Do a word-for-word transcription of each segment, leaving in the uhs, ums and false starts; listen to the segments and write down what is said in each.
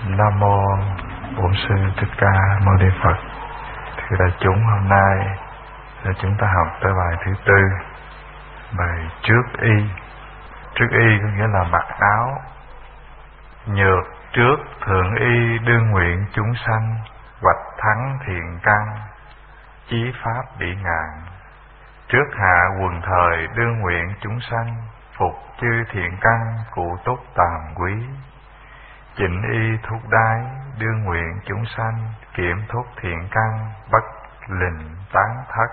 Nam mô Bổn Sư Thích Ca Mâu Ni Phật. Thưa đại chúng, hôm nay là chúng ta học tới bài thứ tư, bài trước y. Trước y có nghĩa là mặc áo. Nhược trước thượng y đương nguyện chúng sanh, hoạch thắng thiện căn, chí pháp bỉ ngạn. Trước hạ quần thời đương nguyện chúng sanh, phục chư thiện căn cụ túc tàm quý. Chỉnh y thuốc đái đương nguyện chúng sanh, kiểm thuốc thiện căn bất lình tán thất.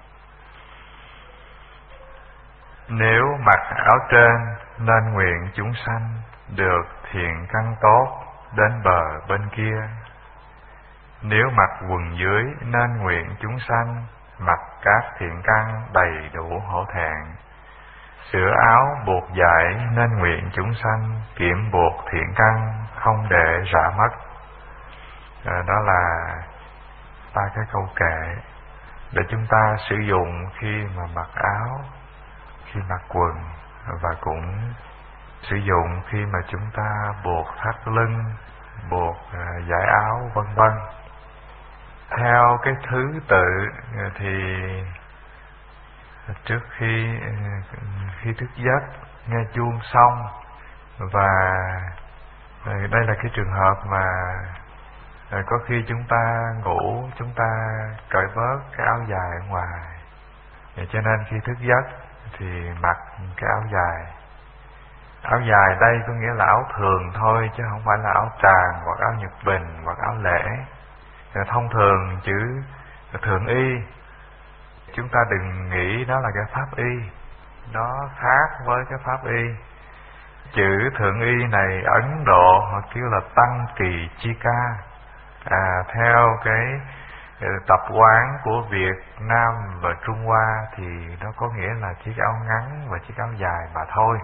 Nếu mặc áo trên nên nguyện chúng sanh, được thiện căn tốt đến bờ bên kia. Nếu mặc quần dưới nên nguyện chúng sanh, mặc các thiện căn đầy đủ hổ thẹn. Sửa áo buộc dài nên nguyện chúng sanh, kiểm buộc thiện căn không để rã mất. À, đó là ba cái câu kệ để chúng ta sử dụng khi mà mặc áo, khi mặc quần, và cũng sử dụng khi mà chúng ta buộc thắt lưng, buộc à, dải áo, vân vân. Theo cái thứ tự thì trước khi khi thức giấc nghe chuông xong, và đây là cái trường hợp mà có khi chúng ta ngủ, chúng ta cởi bớt cái áo dài ở ngoài, cho nên khi thức giấc thì mặc cái áo dài. Áo dài đây có nghĩa là áo thường thôi, chứ không phải là áo tràng hoặc áo nhật bình hoặc áo lễ. Thông thường chữ thượng y, chúng ta đừng nghĩ đó là cái pháp y, nó khác với cái pháp y. Chữ thượng y này Ấn Độ họ kêu là tăng kỳ chi ca. À, theo cái tập quán của Việt Nam và Trung Hoa thì nó có nghĩa là chiếc áo ngắn và chiếc áo dài mà thôi.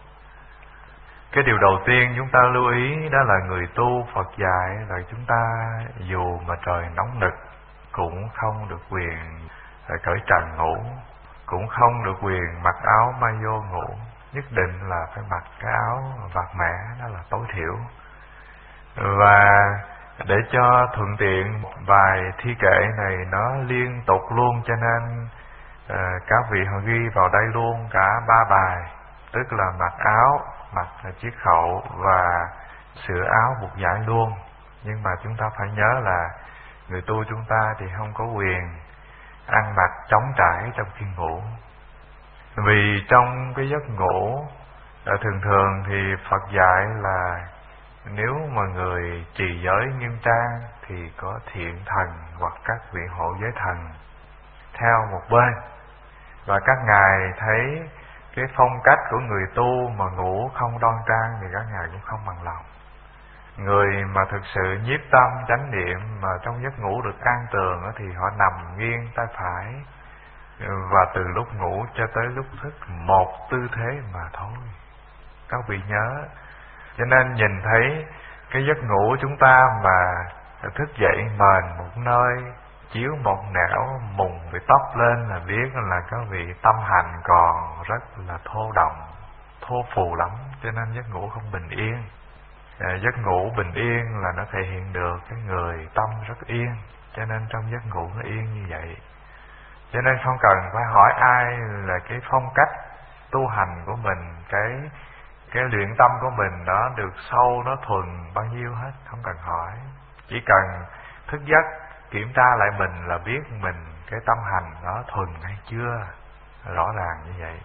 Cái điều đầu tiên chúng ta lưu ý đó là người tu Phật dạy là chúng ta dù mà trời nóng nực cũng không được quyền cởi trần ngủ, cũng không được quyền mặc áo may vô ngủ, nhất định là phải mặc cái áo vạt mẻ, đó là tối thiểu. Và để cho thuận tiện, bài thi kệ này nó liên tục luôn, cho nên uh, các vị họ ghi vào đây luôn cả ba bài, tức là mặc áo, mặc chiếc khẩu và sửa áo buộc dải luôn. Nhưng mà chúng ta phải nhớ là người tu chúng ta thì không có quyền ăn mặc trống trải trong khi ngủ. Vì trong cái giấc ngủ thường thường thì Phật dạy là nếu mà người trì giới nghiêm trang thì có thiện thần hoặc các vị hộ giới thần theo một bên, và các ngài thấy cái phong cách của người tu mà ngủ không đoan trang thì các ngài cũng không bằng lòng. Người mà thực sự nhiếp tâm chánh niệm mà trong giấc ngủ được an tường thì họ nằm nghiêng tay phải, và từ lúc ngủ cho tới lúc thức một tư thế mà thôi. Các vị nhớ, cho nên nhìn thấy cái giấc ngủ chúng ta mà thức dậy mền một nơi, chiếu một nẻo, mùng bị tóc lên là biết là các vị tâm hành còn rất là thô động, thô phù lắm, cho nên giấc ngủ không bình yên. À, giấc ngủ bình yên là nó thể hiện được cái người tâm rất yên, cho nên trong giấc ngủ nó yên như vậy. Cho nên không cần phải hỏi ai là cái phong cách tu hành của mình, cái cái luyện tâm của mình nó được sâu, nó thuần bao nhiêu hết, không cần hỏi. Chỉ cần thức giấc kiểm tra lại mình là biết mình cái tâm hành nó thuần hay chưa, rõ ràng như vậy.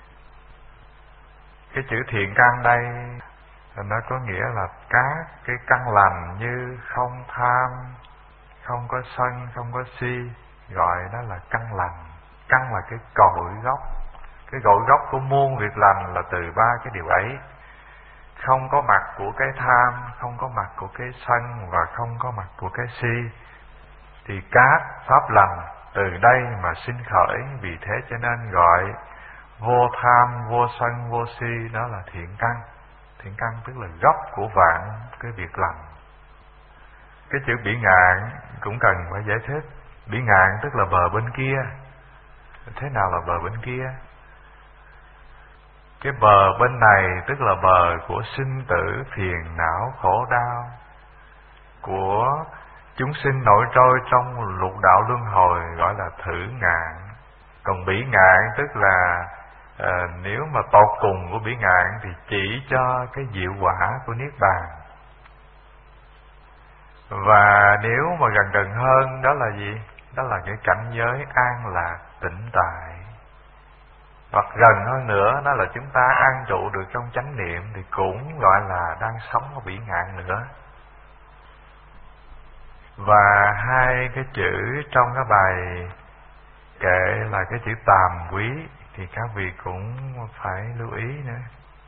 Cái chữ thiện căn đây nó có nghĩa là các cái căn lành như không tham, không có sân, không có si, gọi đó là căn lành. Căn là cái cội gốc, cái cội gốc của muôn việc lành là từ ba cái điều ấy. Không có mặt của cái tham, không có mặt của cái sân, và không có mặt của cái si, thì các pháp lành từ đây mà sinh khởi. Vì thế cho nên gọi vô tham, vô sân, vô si, đó là thiện căn. Thiện căn tức là gốc của vạn cái việc lành. Cái chữ bỉ ngạn cũng cần phải giải thích. Bỉ ngạn tức là bờ bên kia. Thế nào là bờ bên kia? Cái bờ bên này tức là bờ của sinh tử, phiền não, khổ đau. của chúng sinh nổi trôi trong lục đạo luân hồi gọi là thử ngạn. Còn bỉ ngạn tức là à, nếu mà tột cùng của bỉ ngạn thì chỉ cho cái diệu quả của niết bàn. Và nếu mà gần gần hơn đó là gì? Đó là cái cảnh giới an lạc tĩnh tại. Hoặc gần hơn nữa đó là chúng ta an trụ được trong chánh niệm thì cũng gọi là đang sống ở bỉ ngạn nữa. Và hai cái chữ trong cái bài kệ là cái chữ tàm quý thì các vị cũng phải lưu ý nữa.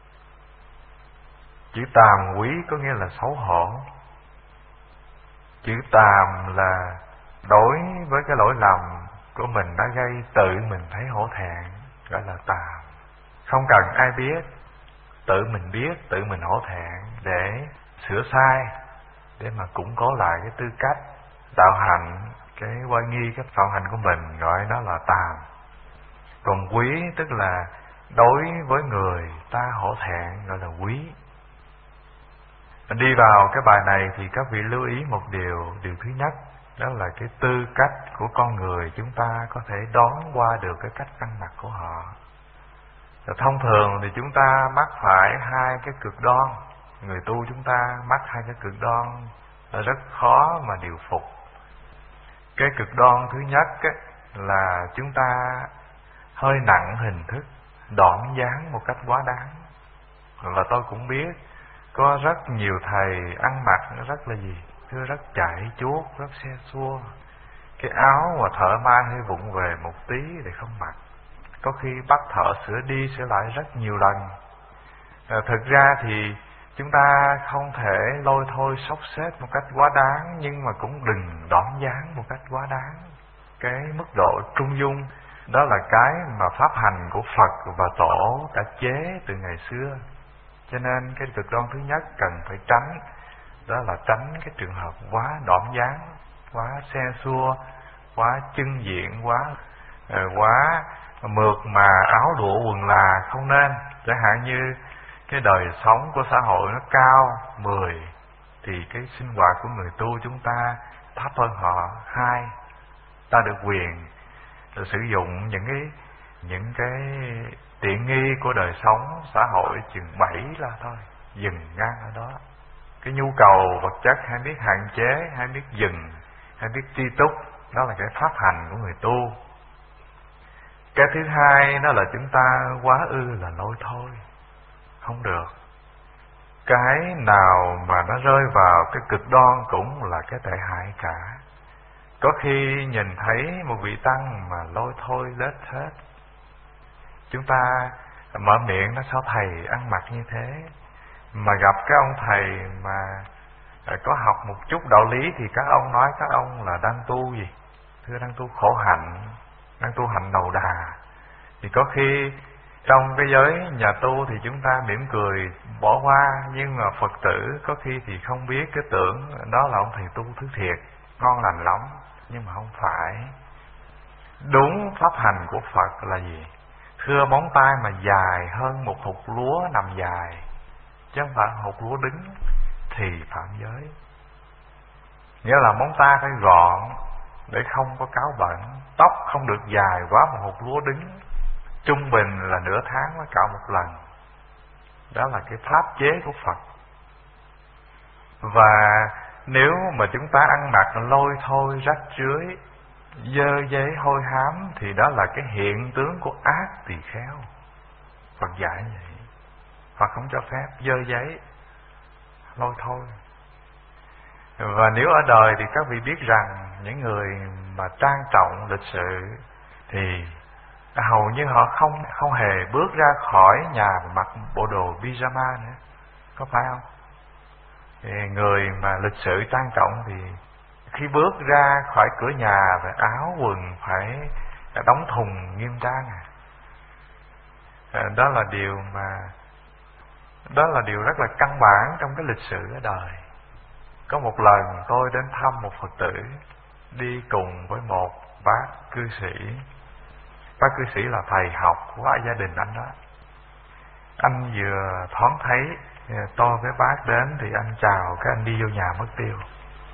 Chữ tàm quý có nghĩa là xấu hổ. Chữ tàm là đối với cái lỗi lầm của mình đã gây tự mình thấy hổ thẹn, gọi là tàm. Không cần ai biết, tự mình biết, tự mình hổ thẹn để sửa sai, để mà củng cố lại cái tư cách đạo hạnh, cái oai nghi, cái phạm hạnh của mình, gọi đó là tàm. Còn quý tức là đối với người ta hổ thẹn, gọi là quý. Đi vào cái bài này thì các vị lưu ý một điều. Điều thứ nhất, đó là cái tư cách của con người chúng ta có thể đón qua được cái cách ăn mặc của họ. Thông thường thì chúng ta mắc phải hai cái cực đoan. Người tu chúng ta mắc hai cái cực đoan là rất khó mà điều phục. Cái cực đoan thứ nhất ấy, là chúng ta hơi nặng hình thức, đoản dáng một cách quá đáng. Và tôi cũng biết có rất nhiều thầy ăn mặc nó rất là gì? Thưa rất chảy chuốt, rất xe xua. Cái áo mà thợ may hơi vụng về một tí để không mặc. Có khi bắt thợ sửa đi sửa lại rất nhiều lần. À, thực ra thì chúng ta không thể lôi thôi xốc xếp một cách quá đáng, nhưng mà cũng đừng đoản dáng một cách quá đáng. Cái mức độ trung dung đó là cái mà pháp hành của Phật và Tổ đã chế từ ngày xưa. Cho nên cái cực đoan thứ nhất cần phải tránh, đó là tránh cái trường hợp quá đoản dáng, quá xe xua, quá trưng diện, quá quá mượt mà áo lụa quần là không nên. Chẳng hạn như cái đời sống của xã hội nó cao mười thì cái sinh hoạt của người tu chúng ta thấp hơn họ hai. Ta được quyền sử dụng những cái những cái tiện nghi của đời sống xã hội chừng bảy là thôi, dừng ngang ở đó. Cái nhu cầu vật chất hay biết hạn chế, hay biết dừng, hay biết tri túc, đó là cái pháp hành của người tu. Cái thứ hai đó là chúng ta quá ư là lôi thôi, không được. Cái nào mà nó rơi vào cái cực đoan cũng là cái tệ hại cả. Có khi nhìn thấy một vị tăng mà lôi thôi lết hết, chúng ta mở miệng nó sao thầy ăn mặc như thế. Mà gặp cái ông thầy mà có học một chút đạo lý thì các ông nói các ông là đang tu gì? Thưa đang tu khổ hạnh, đang tu hạnh đầu đà. Thì có khi trong cái giới nhà tu thì chúng ta mỉm cười bỏ qua, nhưng mà Phật tử có khi thì không biết, cái tưởng đó là ông thầy tu thứ thiệt, ngon lành lắm, nhưng mà không phải. Đúng pháp hành của Phật là gì? Thưa móng tay mà dài hơn một thục lúa nằm dài, chứ không phải hột lúa đứng, thì phạm giới. Nghĩa là móng tay phải gọn để không có cáo bẩn, tóc không được dài quá một hột lúa đứng, trung bình là nửa tháng mới cạo một lần. Đó là cái pháp chế của Phật. Và nếu mà chúng ta ăn mặc lôi thôi rách rưới, dơ giấy hôi hám, thì đó là cái hiện tướng của ác tỳ kheo. Phật dạy vậy. Phật không cho phép dơ giấy lôi thôi. Và nếu ở đời thì các vị biết rằng những người mà trang trọng lịch sự thì hầu như họ không không hề bước ra khỏi nhà và mặc bộ đồ pyjama nữa, có phải không? Thì người mà lịch sự trang trọng thì khi bước ra khỏi cửa nhà và áo quần phải đóng thùng nghiêm trang. À, đó là điều mà đó là điều rất là căn bản trong cái lịch sử ở đời. Có một lần tôi đến thăm một Phật tử, đi cùng với một bác cư sĩ. Bác cư sĩ là thầy học của gia đình anh đó. Anh vừa thoáng thấy tôi với bác đến thì anh chào, cái anh đi vô nhà mất tiêu.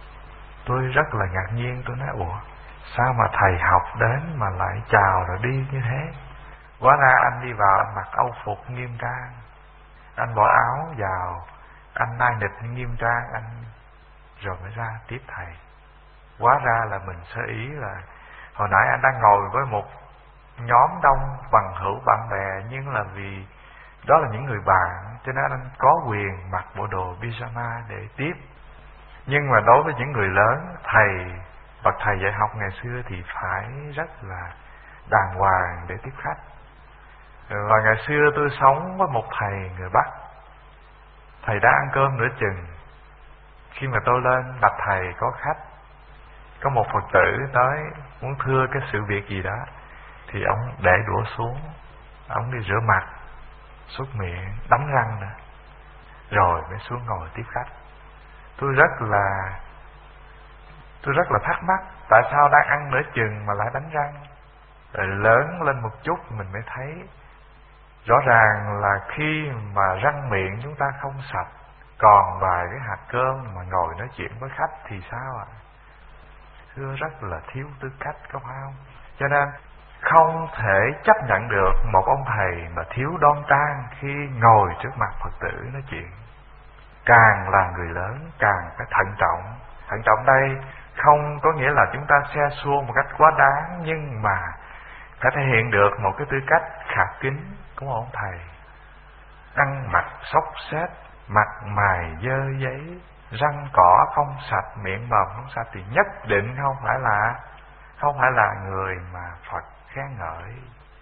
Tôi rất là ngạc nhiên, tôi nói ủa sao mà thầy học đến mà lại chào rồi đi như thế. Hóa ra anh đi vào anh mặc âu phục nghiêm trang, anh bỏ áo vào, anh nai nịch nghiêm trang, anh rồi mới ra tiếp thầy. Hóa ra là mình sơ ý là hồi nãy anh đang ngồi với một nhóm đông bằng hữu bạn bè, nhưng là vì đó là những người bạn cho nên anh có quyền mặc bộ đồ pyjama để tiếp. Nhưng mà đối với những người lớn, thầy bậc thầy dạy học ngày xưa thì phải rất là đàng hoàng để tiếp khách. Và ngày xưa tôi sống với một thầy người Bắc. Thầy đã ăn cơm nửa chừng. Khi mà tôi lên gặp thầy có khách, có một Phật tử tới muốn thưa cái sự việc gì đó, thì ông để đũa xuống, ông đi rửa mặt, súc miệng, đánh răng nữa, rồi mới xuống ngồi tiếp khách. Tôi rất là tôi rất là thắc mắc, tại sao đang ăn nửa chừng mà lại đánh răng. Rồi lớn lên một chút mình mới thấy rõ ràng là khi mà răng miệng chúng ta không sạch, còn vài cái hạt cơm mà ngồi nói chuyện với khách thì sao ạ? Thưa, rất là thiếu tư cách, có phải không? Cho nên không thể chấp nhận được một ông thầy mà thiếu đoan trang khi ngồi trước mặt Phật tử nói chuyện. Càng là người lớn càng phải thận trọng. Thận trọng đây không có nghĩa là chúng ta xe xua một cách quá đáng, nhưng mà phải thể hiện được một cái tư cách khả kính của một ông thầy. Ăn mặc xốc xếch, mặt mày dơ giấy, răng cỏ không sạch, miệng mồm không sạch thì nhất định không phải là không phải là người mà Phật khen ngợi.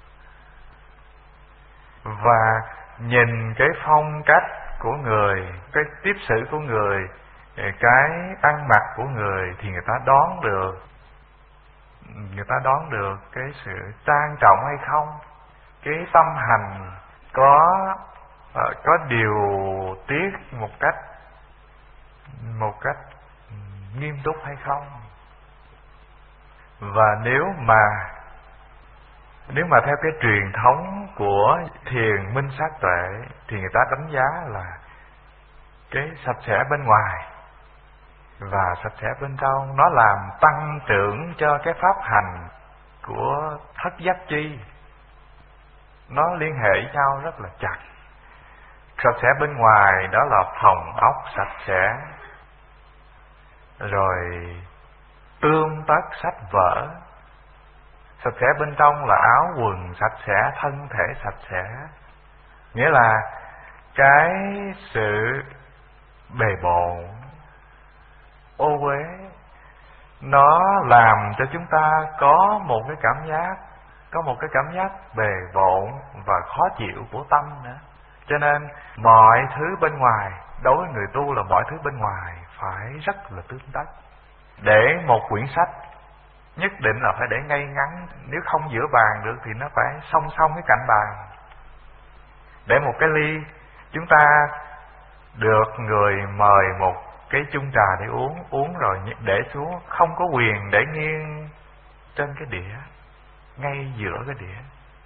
Và nhìn cái phong cách của người, cái tiếp xử của người, cái ăn mặc của người thì người ta đoán được người ta đoán được cái sự trang trọng hay không, cái tâm hành có có điều tiết một cách một cách nghiêm túc hay không. Và nếu mà nếu mà theo cái truyền thống của thiền minh sát tuệ thì người ta đánh giá là cái sạch sẽ bên ngoài và sạch sẽ bên trong nó làm tăng trưởng cho cái pháp hành của thất giác chi. Nó liên hệ với nhau rất là chặt. Sạch sẽ bên ngoài đó là phòng ốc sạch sẽ, rồi tươm tất sách vở. Sạch sẽ bên trong là áo quần sạch sẽ, thân thể sạch sẽ. Nghĩa là cái sự bề bộn, ô uế nó làm cho chúng ta có một cái cảm giác có một cái cảm giác bề bộn và khó chịu của tâm nữa. Cho nên mọi thứ bên ngoài, đối với người tu là mọi thứ bên ngoài phải rất là tươm tất. Để một quyển sách nhất định là phải để ngay ngắn, nếu không giữa bàn được thì nó phải song song cái cạnh bàn. Để một cái ly, chúng ta được người mời một cái chung trà để uống, uống rồi để xuống, không có quyền để nghiêng trên cái đĩa, ngay giữa cái đĩa.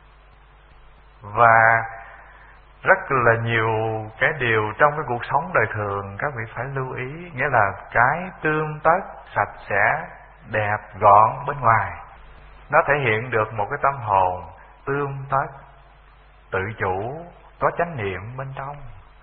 Và rất là nhiều cái điều trong cái cuộc sống đời thường các vị phải lưu ý. Nghĩa là cái tươm tất, sạch sẽ, đẹp, gọn bên ngoài nó thể hiện được một cái tâm hồn tươm tất, tự chủ, có chánh niệm bên trong.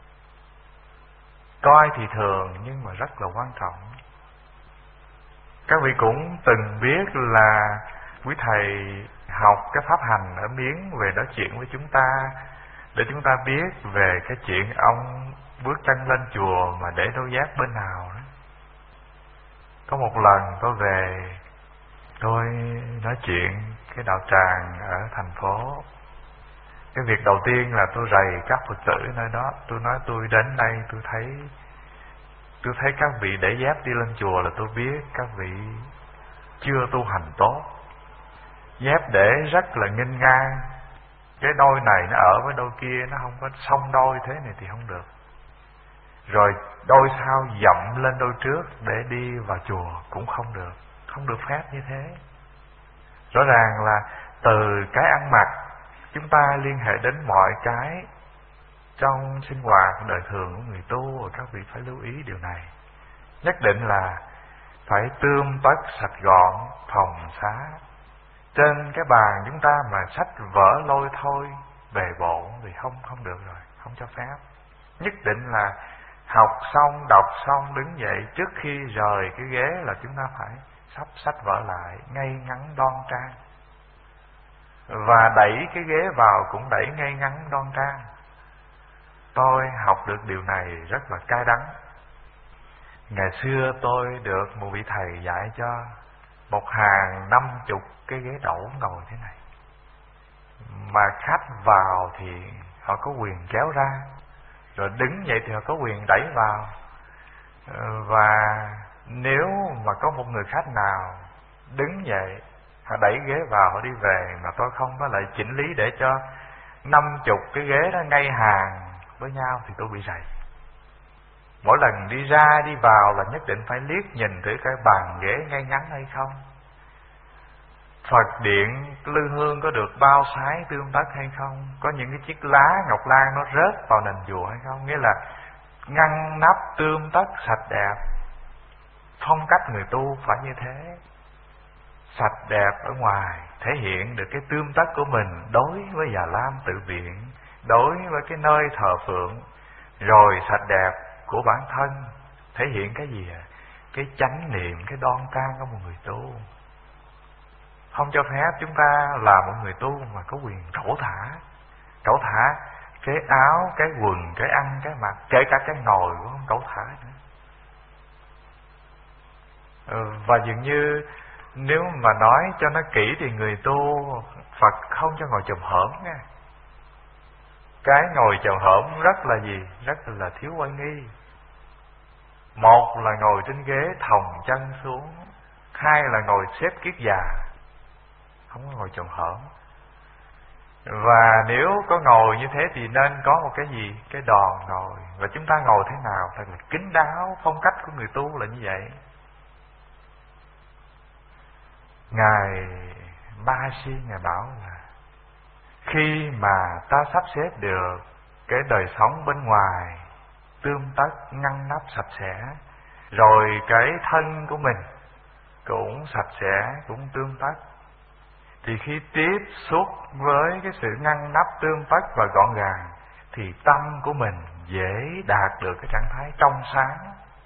Coi thì thường nhưng mà rất là quan trọng. Các vị cũng từng biết là quý thầy học cái pháp hành ở Miến về nói chuyện với chúng ta, để chúng ta biết về cái chuyện ông bước chân lên chùa mà để đôi dép bên nào đó. Có một lần tôi về, tôi nói chuyện cái đạo tràng ở thành phố. Cái việc đầu tiên là tôi rầy các Phật tử nơi đó. Tôi nói tôi đến đây tôi thấy Tôi thấy các vị để dép đi lên chùa là tôi biết các vị chưa tu hành tốt. Dép để rất là nghênh ngang, cái đôi này nó ở với đôi kia, nó không có song đôi thế này thì không được. Rồi đôi sau dậm lên đôi trước để đi vào chùa cũng không được, không được phép như thế. Rõ ràng là từ cái ăn mặc chúng ta liên hệ đến mọi cái trong sinh hoạt đời thường của người tu, và các vị phải lưu ý điều này. Nhất định là phải tươm tất sạch gọn, phòng xá. Trên cái bàn chúng ta mà sách vở lôi thôi, bề bộn thì không không được rồi, không cho phép. Nhất định là học xong, đọc xong đứng dậy, trước khi rời cái ghế là chúng ta phải sắp sách vở lại, ngay ngắn đoan trang. Và đẩy cái ghế vào cũng đẩy ngay ngắn đoan trang. Tôi học được điều này rất là cay đắng. Ngày xưa tôi được một vị thầy dạy cho một hàng năm chục cái ghế đẩu ngồi thế này, mà khách vào thì họ có quyền kéo ra, rồi đứng dậy thì họ có quyền đẩy vào. Và nếu mà có một người khách nào đứng dậy, họ đẩy ghế vào, họ đi về, mà tôi không có lại chỉnh lý để cho năm chục cái ghế đó ngay hàng với nhau thì tôi bị rầy. Mỗi lần đi ra đi vào là nhất định phải liếc nhìn thử cái bàn ghế ngay ngắn hay không, Phật điện lư hương có được bao sái tươm tất hay không, có những cái chiếc lá ngọc lan nó rớt vào nền chùa hay không. Nghĩa là ngăn nắp tươm tất sạch đẹp. Phong cách người tu phải như thế, sạch đẹp ở ngoài, thể hiện được cái tươm tất của mình đối với Già Lam Tự Viện, đối với cái nơi thờ phượng, rồi sạch đẹp của bản thân, thể hiện cái gì à? Cái chánh niệm, cái đoan trang của một người tu. Không cho phép chúng ta là một người tu mà có quyền trổ thả. Trổ thả cái áo, cái quần, cái ăn, cái mặc, kể cả cái ngồi cũng không trổ thả nữa. ừ, Và dường như nếu mà nói cho nó kỹ thì người tu Phật không cho ngồi chồm hổm nha. Cái ngồi chồm hổm rất là gì? Rất là thiếu oai nghi. Một là ngồi trên ghế thòng chân xuống, hai là ngồi xếp kiết già, không có ngồi chồm hổm. Và nếu có ngồi như thế thì nên có một cái gì? Cái đòn ngồi. Và chúng ta ngồi thế nào? Thật là kín đáo. Phong cách của người tu là như vậy. Ngài Ba Si Ngài bảo là khi mà ta sắp xếp được cái đời sống bên ngoài tươm tất, ngăn nắp sạch sẽ, rồi cái thân của mình cũng sạch sẽ, cũng tươm tất, thì khi tiếp xúc với cái sự ngăn nắp tươm tất và gọn gàng thì tâm của mình dễ đạt được cái trạng thái trong sáng.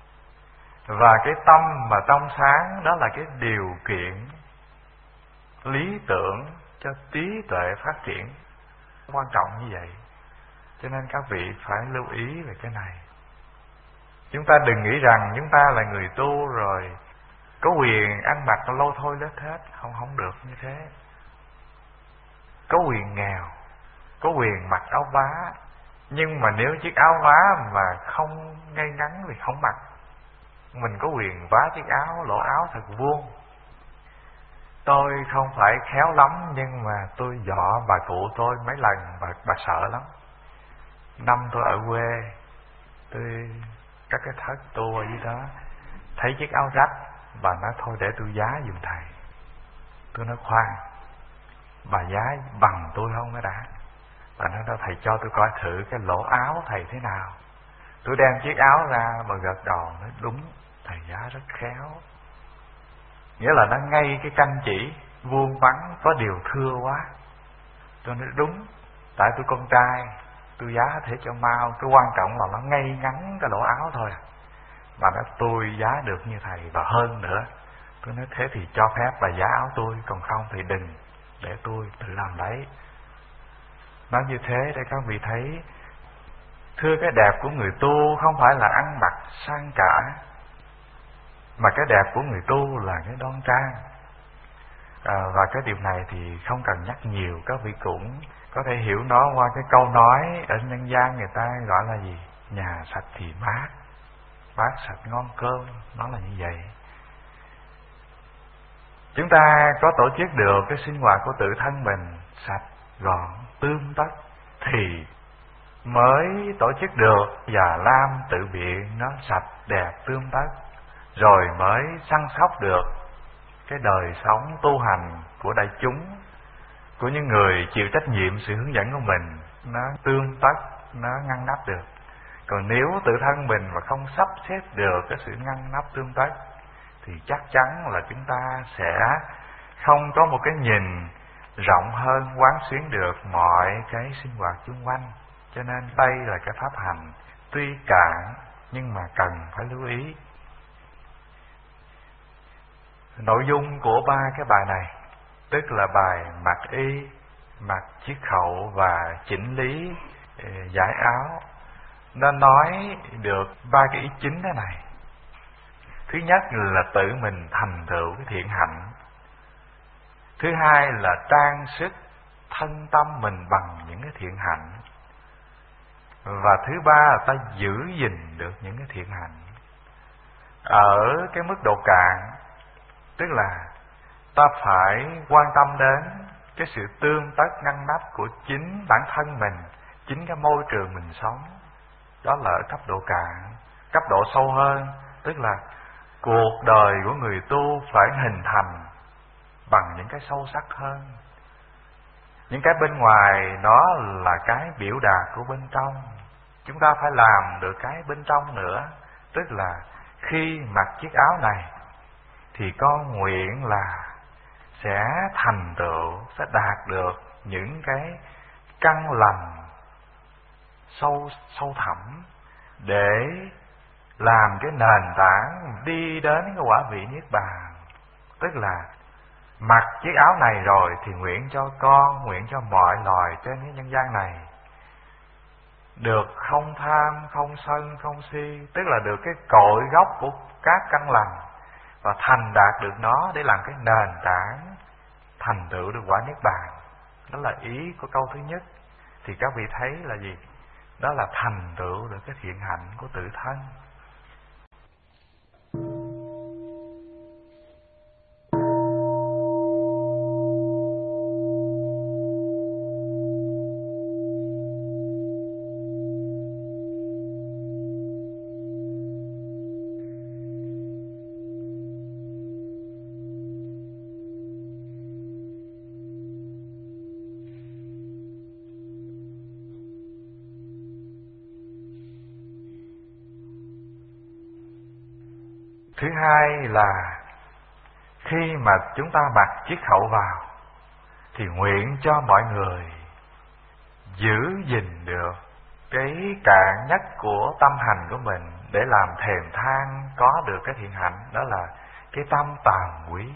Và cái tâm mà trong sáng đó là cái điều kiện lý tưởng cho trí tuệ phát triển, quan trọng như vậy. Cho nên các vị phải lưu ý về cái này. Chúng ta đừng nghĩ rằng chúng ta là người tu rồi có quyền ăn mặc lôi thôi lết hết. Không, không được như thế. Có quyền nghèo, có quyền mặc áo vá, nhưng mà nếu chiếc áo vá mà không ngay ngắn thì không mặc. Mình có quyền vá chiếc áo, lỗ áo thật vuông. Tôi không phải khéo lắm, nhưng mà tôi dọ bà cụ tôi mấy lần, bà, bà sợ lắm. Năm tôi ở quê, tôi các cái thất tu ở dưới đó, thấy chiếc áo rách, bà nói thôi để tôi vá giùm thầy. Tôi nói khoan, bà vá bằng tôi không mới đã. Bà nói đó, thầy cho tôi coi thử cái lỗ áo thầy thế nào. Tôi đem chiếc áo ra, bà gật đầu nói đúng, thầy vá rất khéo. Nghĩa là nó ngay cái canh chỉ vuông vắn, có điều thưa quá. Tôi nói đúng, tại tôi con trai, tôi giá thế cho mau, cái quan trọng là nó ngay ngắn cái lỗ áo thôi. Bà nói tôi giá được như thầy và hơn nữa. Tôi nói thế thì cho phép bà giá áo tôi, còn không thì đừng, để tôi tự làm đấy. Nói như thế để các vị thấy, thưa, cái đẹp của người tu không phải là ăn mặc sang cả, mà cái đẹp của người tu là cái đoan trang. à, Và cái điều này thì không cần nhắc nhiều, các vị cũng có thể hiểu nó qua cái câu nói ở nhân gian người ta gọi là gì? Nhà sạch thì bát, bát sạch ngon cơm. Nó là như vậy. Chúng ta có tổ chức được cái sinh hoạt của tự thân mình sạch, gọn, tươm tất thì mới tổ chức được Già Lam Tự Viện nó sạch, đẹp, tươm tất, rồi mới săn sóc được cái đời sống tu hành của đại chúng, của những người chịu trách nhiệm sự hướng dẫn của mình, nó tươm tất, nó ngăn nắp được. Còn nếu tự thân mình mà không sắp xếp được cái sự ngăn nắp tươm tất thì chắc chắn là chúng ta sẽ không có một cái nhìn rộng hơn, quán xuyến được mọi cái sinh hoạt xung quanh. Cho nên đây là cái pháp hành tuy cạn nhưng mà cần phải lưu ý. Nội dung của ba cái bài này, tức là bài mặc y, mặc chiết khẩu và chỉnh lý giải áo, nó nói được ba cái ý chính thế này. Thứ nhất là tự mình thành tựu cái thiện hạnh. Thứ hai là trang sức thân tâm mình bằng những cái thiện hạnh. Và thứ ba là ta giữ gìn được những cái thiện hạnh. Ở cái mức độ cạn, tức là ta phải quan tâm đến cái sự tương tất ngăn nắp của chính bản thân mình, chính cái môi trường mình sống. Đó là ở cấp độ cạn. Cấp độ sâu hơn, tức là cuộc đời của người tu phải hình thành bằng những cái sâu sắc hơn. Những cái bên ngoài nó là cái biểu đạt của bên trong. Chúng ta phải làm được cái bên trong nữa. Tức là khi mặc chiếc áo này thì con nguyện là sẽ thành tựu, sẽ đạt được những cái căn lành sâu sâu thẳm để làm cái nền tảng đi đến cái quả vị niết bàn. Tức là mặc chiếc áo này rồi thì nguyện cho con, nguyện cho mọi loài trên cái nhân gian này được không tham, không sân, không si, tức là được cái cội gốc của các căn lành và thành đạt được nó để làm cái nền tảng thành tựu được quả niết bàn. Đó là ý của câu thứ nhất. Thì các vị thấy là gì? Đó là thành tựu được cái thiện hạnh của tự thân. Thứ hai là khi mà chúng ta mặc chiếc khẩu vào thì nguyện cho mọi người giữ gìn được cái cạn nhất của tâm hành của mình để làm thèm than có được cái thiện hạnh. Đó là cái tâm tàm quý.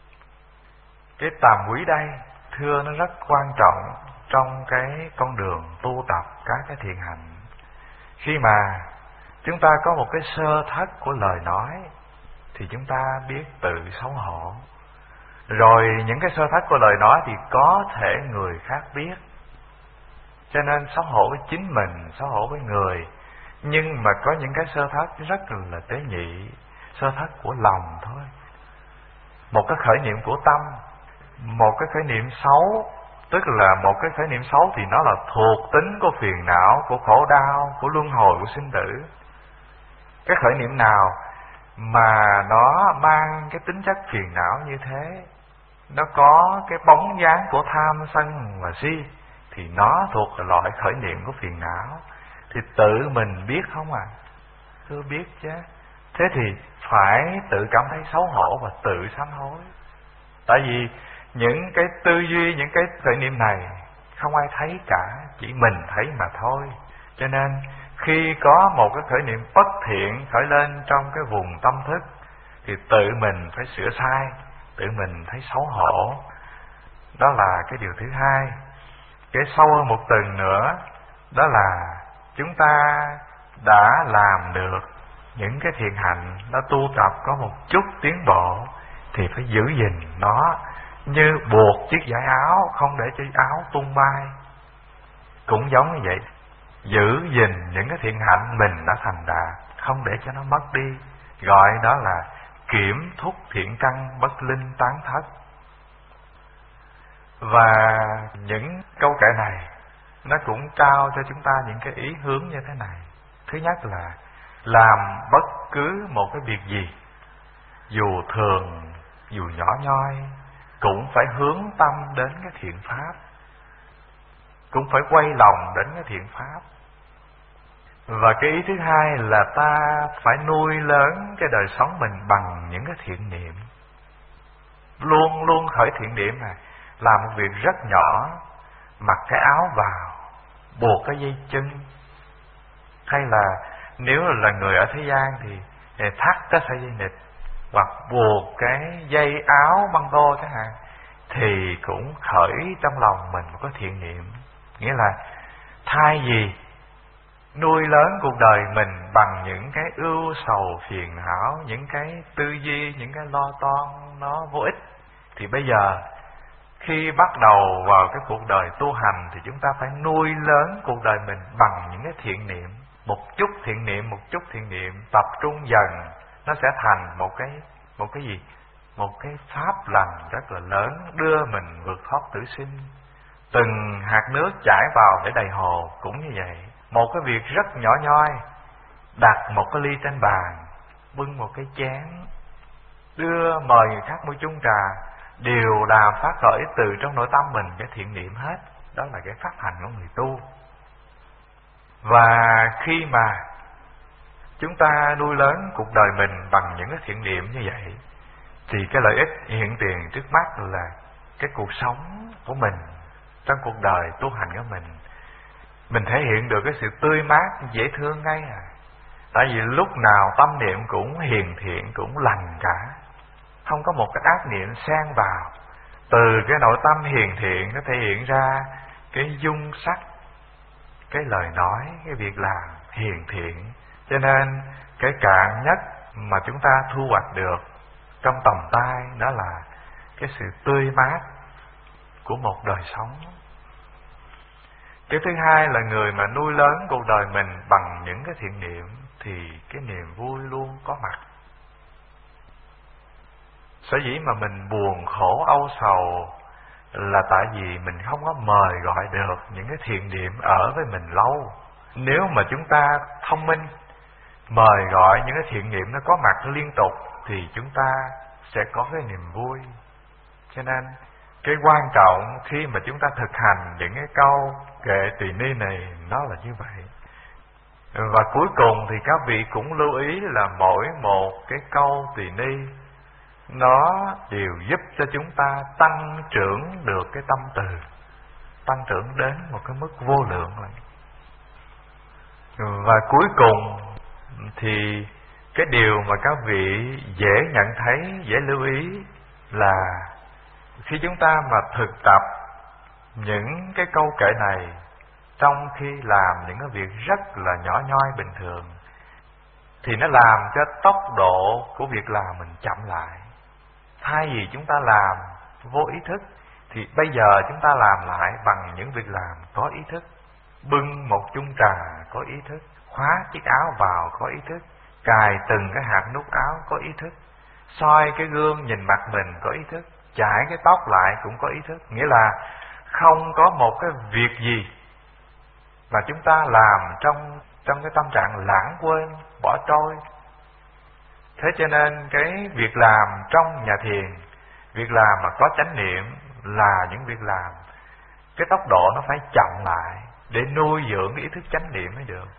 Cái tàm quý đây thưa nó rất quan trọng trong cái con đường tu tập các cái thiện hạnh. Khi mà chúng ta có một cái sơ thất của lời nói thì chúng ta biết tự xấu hổ. Rồi những cái sơ thất của lời nói thì có thể người khác biết. Cho nên xấu hổ với chính mình, xấu hổ với người. Nhưng mà có những cái sơ thất rất là tế nhị, sơ thất của lòng thôi. Một cái khởi niệm của tâm, một cái khởi niệm xấu, tức là một cái khởi niệm xấu thì nó là thuộc tính của phiền não, của khổ đau, của luân hồi, của sinh tử. Cái khởi niệm nào mà nó mang cái tính chất phiền não như thế, nó có cái bóng dáng của tham sân và si, thì nó thuộc là loại khởi niệm của phiền não. Thì tự mình biết không à? Thưa biết chứ. Thế thì phải tự cảm thấy xấu hổ và tự sám hối. Tại vì những cái tư duy, những cái khởi niệm này không ai thấy cả, chỉ mình thấy mà thôi. Cho nên khi có một cái khởi niệm bất thiện khởi lên trong cái vùng tâm thức thì tự mình phải sửa sai, tự mình thấy xấu hổ. Đó là cái điều thứ hai. Cái sâu hơn một tầng nữa, đó là chúng ta đã làm được những cái thiện hạnh, đã tu tập có một chút tiến bộ thì phải giữ gìn nó, như buộc chiếc vải áo không để cho áo tung bay. Cũng giống như vậy, giữ gìn những cái thiện hạnh mình đã thành đạt, không để cho nó mất đi, gọi đó là kiểm thúc thiện căn bất linh tán thất. Và những câu kệ này nó cũng trao cho chúng ta những cái ý hướng như thế này. Thứ nhất là làm bất cứ một cái việc gì, dù thường, dù nhỏ nhoi, cũng phải hướng tâm đến cái thiện pháp, cũng phải quay lòng đến cái thiện pháp. Và cái ý thứ hai là ta phải nuôi lớn cái đời sống mình bằng những cái thiện niệm. Luôn luôn khởi thiện niệm này. Làm một việc rất nhỏ, mặc cái áo vào, buộc cái dây chân, hay là nếu là người ở thế gian thì thắt cái sợi dây nịt, hoặc buộc cái dây áo băng tô chẳng hạn, thì cũng khởi trong lòng mình một cái thiện niệm. Nghĩa là thay vì nuôi lớn cuộc đời mình bằng những cái ưu sầu phiền não, những cái tư duy, những cái lo toan nó vô ích, thì bây giờ khi bắt đầu vào cái cuộc đời tu hành thì chúng ta phải nuôi lớn cuộc đời mình bằng những cái thiện niệm. Một chút thiện niệm, một chút thiện niệm, tập trung dần, nó sẽ thành một cái một cái gì? Một cái pháp lành rất là lớn, đưa mình vượt thoát tử sinh. Từng hạt nước chảy vào để đầy hồ cũng như vậy. Một cái việc rất nhỏ nhoi, đặt một cái ly trên bàn, bưng một cái chén, đưa mời người khác một chung trà, đều làm phát khởi từ trong nội tâm mình cái thiện niệm hết. Đó là cái pháp hành của người tu. Và khi mà chúng ta nuôi lớn cuộc đời mình bằng những cái thiện niệm như vậy, thì cái lợi ích hiện tiền trước mắt là cái cuộc sống của mình trong cuộc đời tu hành của mình, mình thể hiện được cái sự tươi mát, dễ thương ngay à. Tại vì lúc nào tâm niệm cũng hiền thiện, cũng lành cả, không có một cái ác niệm xen vào. Từ cái nội tâm hiền thiện nó thể hiện ra cái dung sắc, cái lời nói, cái việc làm hiền thiện. Cho nên cái cạn nhất mà chúng ta thu hoạch được trong tầm tay đó là cái sự tươi mát của một đời sống. Cái thứ hai là người mà nuôi lớn cuộc đời mình bằng những cái thiện niệm thì cái niềm vui luôn có mặt. Sở dĩ mà mình buồn khổ âu sầu là tại vì mình không có mời gọi được những cái thiện niệm ở với mình lâu. Nếu mà chúng ta thông minh, mời gọi những cái thiện niệm nó có mặt liên tục thì chúng ta sẽ có cái niềm vui. Cho nên cái quan trọng khi mà chúng ta thực hành những cái câu kệ tỳ ni này nó là như vậy. Và cuối cùng thì các vị cũng lưu ý là mỗi một cái câu tỳ ni nó đều giúp cho chúng ta tăng trưởng được cái tâm từ, tăng trưởng đến một cái mức vô lượng này. Và cuối cùng thì cái điều mà các vị dễ nhận thấy, dễ lưu ý là khi chúng ta mà thực tập những cái câu kệ này trong khi làm những cái việc rất là nhỏ nhoi bình thường, thì nó làm cho tốc độ của việc làm mình chậm lại. Thay vì chúng ta làm vô ý thức thì bây giờ chúng ta làm lại bằng những việc làm có ý thức. Bưng một chung trà có ý thức, khóa chiếc áo vào có ý thức, cài từng cái hạt nút áo có ý thức, soi cái gương nhìn mặt mình có ý thức, chải cái tóc lại cũng có ý thức. Nghĩa là không có một cái việc gì mà chúng ta làm trong trong cái tâm trạng lãng quên, bỏ trôi. Thế cho nên cái việc làm trong nhà thiền, việc làm mà có chánh niệm là những việc làm cái tốc độ nó phải chậm lại để nuôi dưỡng cái ý thức chánh niệm mới được.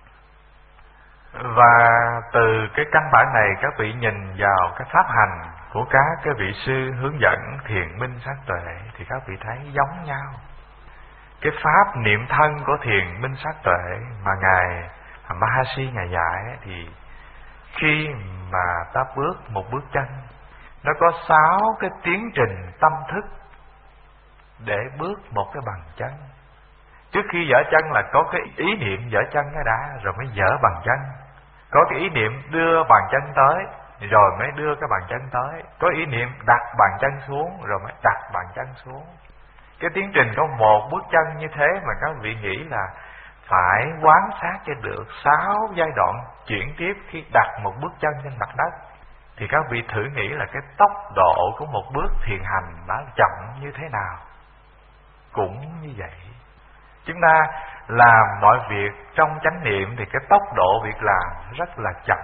Và từ cái căn bản này các vị nhìn vào cái pháp hành của các cái vị sư hướng dẫn thiền minh sát tuệ thì các vị thấy giống nhau. Cái pháp niệm thân của thiền minh sát tuệ mà ngài Mahasi ngài dạy thì khi mà ta bước một bước chân, nó có sáu cái tiến trình tâm thức để bước một cái bằng chân. Trước khi dở chân là có cái ý niệm dở chân cái đã, rồi mới dở bằng chân. Có cái ý niệm đưa bàn chân tới, rồi mới đưa cái bàn chân tới. Có ý niệm đặt bàn chân xuống, rồi mới đặt bàn chân xuống. Cái tiến trình có một bước chân như thế mà các vị nghĩ là phải quán sát cho được sáu giai đoạn chuyển tiếp khi đặt một bước chân trên mặt đất. Thì các vị thử nghĩ là cái tốc độ của một bước thiền hành đã chậm như thế nào. Cũng như vậy, chúng ta làm mọi việc trong chánh niệm thì cái tốc độ việc làm rất là chậm.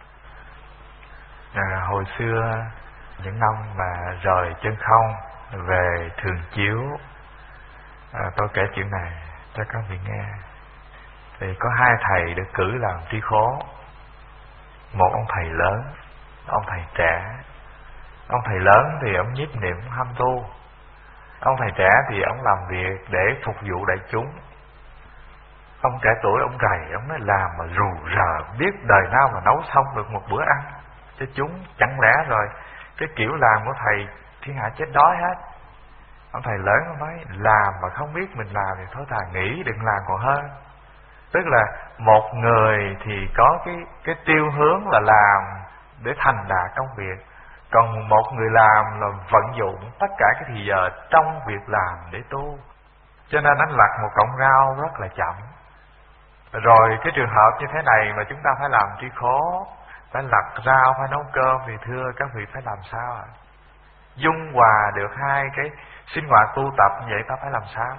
À, hồi xưa những năm mà rời chân không về Thường Chiếu, à, tôi kể chuyện này cho các vị nghe. Thì có hai thầy được cử làm tri khố. Một ông thầy lớn, ông thầy trẻ. Ông thầy lớn thì ông nhiếp niệm ham tu. Ông thầy trẻ thì ông làm việc để phục vụ đại chúng. Ông trẻ tuổi ông rầy, ông nói làm mà rù rờ, biết đời nào mà nấu xong được một bữa ăn cho chúng. Chẳng lẽ rồi cái kiểu làm của thầy thiên hạ chết đói hết. Ông thầy lớn ông nói làm mà không biết mình làm thì thôi thà nghĩ đừng làm còn hơn. Tức là một người thì có cái cái tiêu hướng là làm để thành đạt công việc, còn một người làm là vận dụng tất cả cái thì giờ trong việc làm để tu. Cho nên anh lặt một cọng rau rất là chậm. Rồi cái trường hợp như thế này mà chúng ta phải làm tri khố, phải lặt rau, phải nấu cơm, thì thưa các vị phải làm sao ạ? Dung hòa được hai cái sinh hoạt tu tập như vậy ta phải làm sao?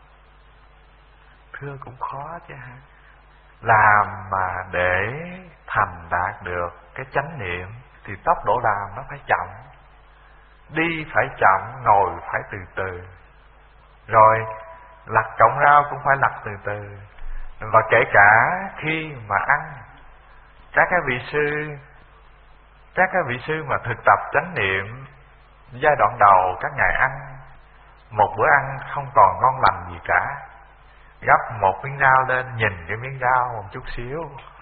Thưa cũng khó chứ ha. Làm mà để thành đạt được cái chánh niệm thì tốc độ làm nó phải chậm. Đi phải chậm, ngồi phải từ từ. Rồi lặt cọng rau cũng phải lặt từ từ. Và kể cả khi mà ăn, các cái vị sư Các cái vị sư mà thực tập chánh niệm giai đoạn đầu các ngài ăn, một bữa ăn không còn ngon lành gì cả, gắp một miếng rau lên nhìn cái miếng rau một chút xíu,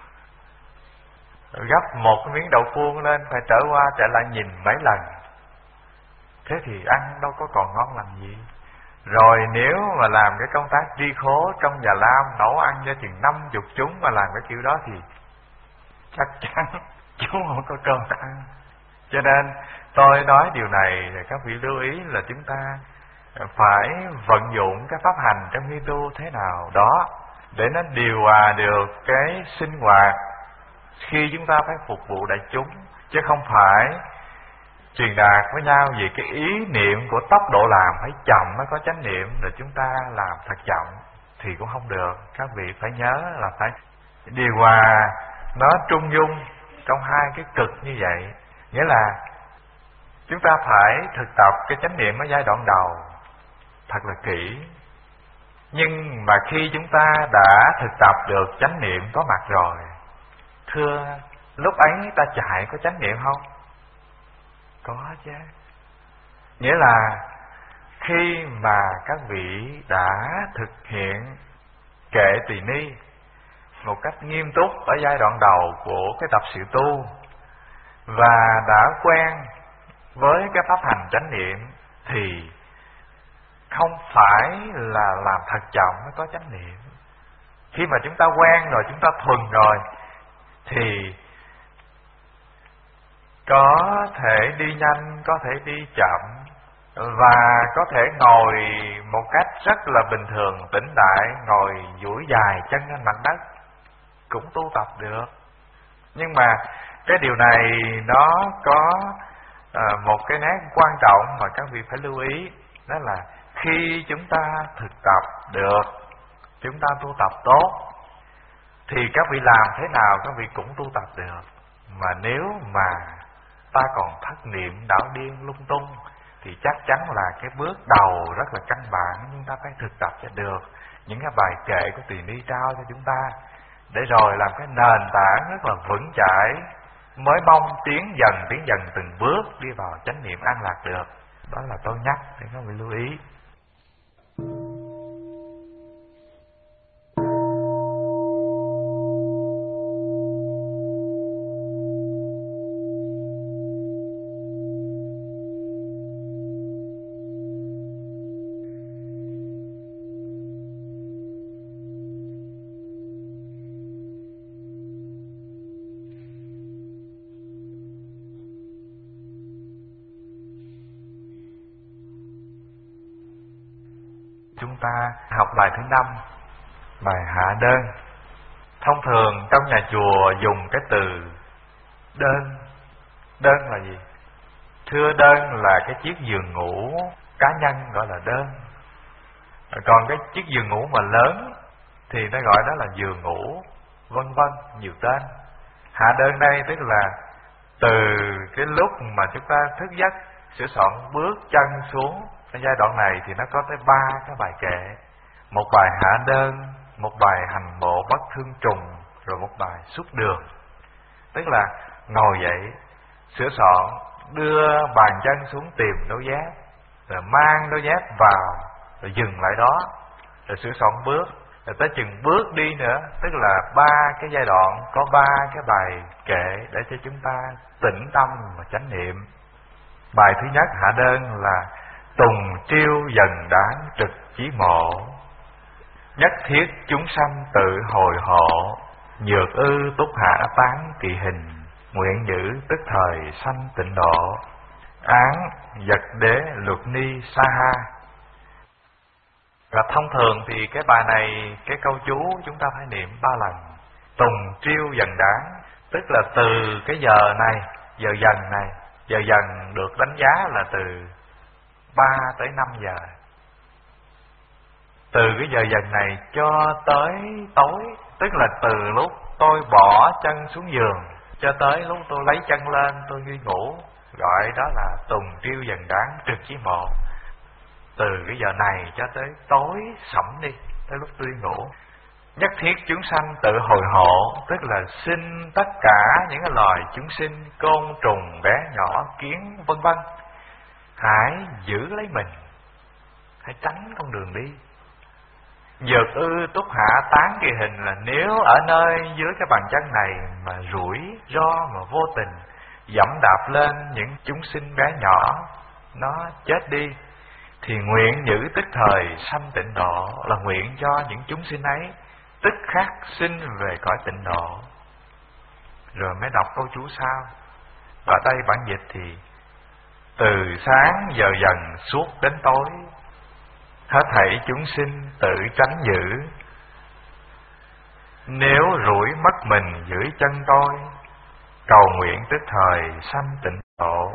gắp một cái miếng đậu fuông lên phải trở qua trở lại nhìn mấy lần. Thế thì ăn đâu có còn ngon lành gì. Rồi nếu mà làm cái công tác tri khố trong Già Lam, nấu ăn cho chừng năm chục chúng mà làm cái kiểu đó thì chắc chắn chúng không có cơm ăn. Cho nên tôi nói điều này thì các vị lưu ý là chúng ta phải vận dụng cái pháp hành trong khi tu thế nào đó để nó điều hòa được cái sinh hoạt khi chúng ta phải phục vụ đại chúng, chứ không phải truyền đạt với nhau về cái ý niệm của tốc độ làm phải chậm mới có chánh niệm, rồi chúng ta làm thật chậm thì cũng không được. Các vị phải nhớ là phải điều hòa nó trung dung trong hai cái cực như vậy. Nghĩa là chúng ta phải thực tập cái chánh niệm ở giai đoạn đầu thật là kỹ. Nhưng mà khi chúng ta đã thực tập được chánh niệm có mặt rồi, thưa, lúc ấy ta chạy có chánh niệm không? Có chứ. Nghĩa là khi mà các vị đã thực hiện kệ tỳ ni một cách nghiêm túc ở giai đoạn đầu của cái tập sự tu, và đã quen với cái pháp hành chánh niệm, thì không phải là làm thật chậm mới có chánh niệm. Khi mà chúng ta quen rồi, chúng ta thuần rồi, thì có thể đi nhanh, có thể đi chậm, và có thể ngồi một cách rất là bình thường, tĩnh đại, ngồi duỗi dài chân lên mặt đất cũng tu tập được. Nhưng mà cái điều này nó có à, một cái nét quan trọng mà các vị phải lưu ý, đó là khi chúng ta thực tập được, chúng ta tu tập tốt, thì các vị làm thế nào các vị cũng tu tập được. Mà nếu mà ta còn thất niệm đảo điên lung tung thì chắc chắn là cái bước đầu rất là căn bản chúng ta phải thực tập cho được những cái bài kệ của Tỳ Ni trao cho chúng ta, để rồi làm cái nền tảng rất là vững chãi, mới mong tiến dần tiến dần từng bước đi vào chánh niệm an lạc được. Đó là tôi nhắc để các vị lưu ý. Chúng ta học bài thứ năm, bài hạ đơn. Thông thường trong nhà chùa dùng cái từ đơn. Đơn là gì? Thưa, đơn là cái chiếc giường ngủ cá nhân gọi là đơn. Còn cái chiếc giường ngủ mà lớn thì nó gọi đó là giường ngủ, vân vân, nhiều tên. Hạ đơn đây tức là từ cái lúc mà chúng ta thức giấc, sửa soạn bước chân xuống, ở giai đoạn này thì nó có tới ba cái bài kệ. Một bài hạ đơn, một bài hành bộ bất thương trùng, rồi một bài xuất đường. Tức là ngồi dậy, sửa soạn, đưa bàn chân xuống tìm đôi dép, rồi mang đôi dép vào, rồi dừng lại đó, rồi sửa soạn bước, rồi tới chừng bước đi nữa. Tức là ba cái giai đoạn, có ba cái bài kệ để cho chúng ta tĩnh tâm và chánh niệm. Bài thứ nhất hạ đơn là tùng triêu dần đáng trực chí mộ, nhất thiết chúng sanh tự hồi hộ, nhược ư túc hạ tán kỳ hình, nguyện giữ tức thời sanh tịnh độ, án vật đế luật ni sa ha. Và thông thường thì cái bài này, cái câu chú chúng ta phải niệm ba lần. Tùng triêu dần đáng, tức là từ cái giờ này, giờ dần này, giờ dần được đánh giá là từ ba tới năm giờ. Từ cái giờ dần này cho tới tối, tức là từ lúc tôi bỏ chân xuống giường cho tới lúc tôi lấy chân lên tôi đi ngủ, gọi đó là tùng triêu dần đáng trực chí mộ. Từ cái giờ này cho tới tối sẩm đi, tới lúc tôi đi ngủ. Nhất thiết chúng sanh tự hồi hộ, tức là xin tất cả những cái loài chúng sinh, côn trùng bé nhỏ, kiến vân vân, hãy giữ lấy mình, hãy tránh con đường đi. Dược ư túc hạ tán kỳ hình, là nếu ở nơi dưới cái bàn chân này mà rủi ro mà vô tình dẫm đạp lên những chúng sinh bé nhỏ, nó chết đi, thì nguyện giữ tức thời sanh tịnh độ, là nguyện cho những chúng sinh ấy tức khắc sinh về cõi tịnh độ. Rồi mới đọc câu chú sau. Và đây bản dịch thì từ sáng giờ dần suốt đến tối, hết thảy chúng sinh tự tránh giữ, nếu rủi mất mình dưới chân tôi, cầu nguyện tức thời sanh tịnh độ.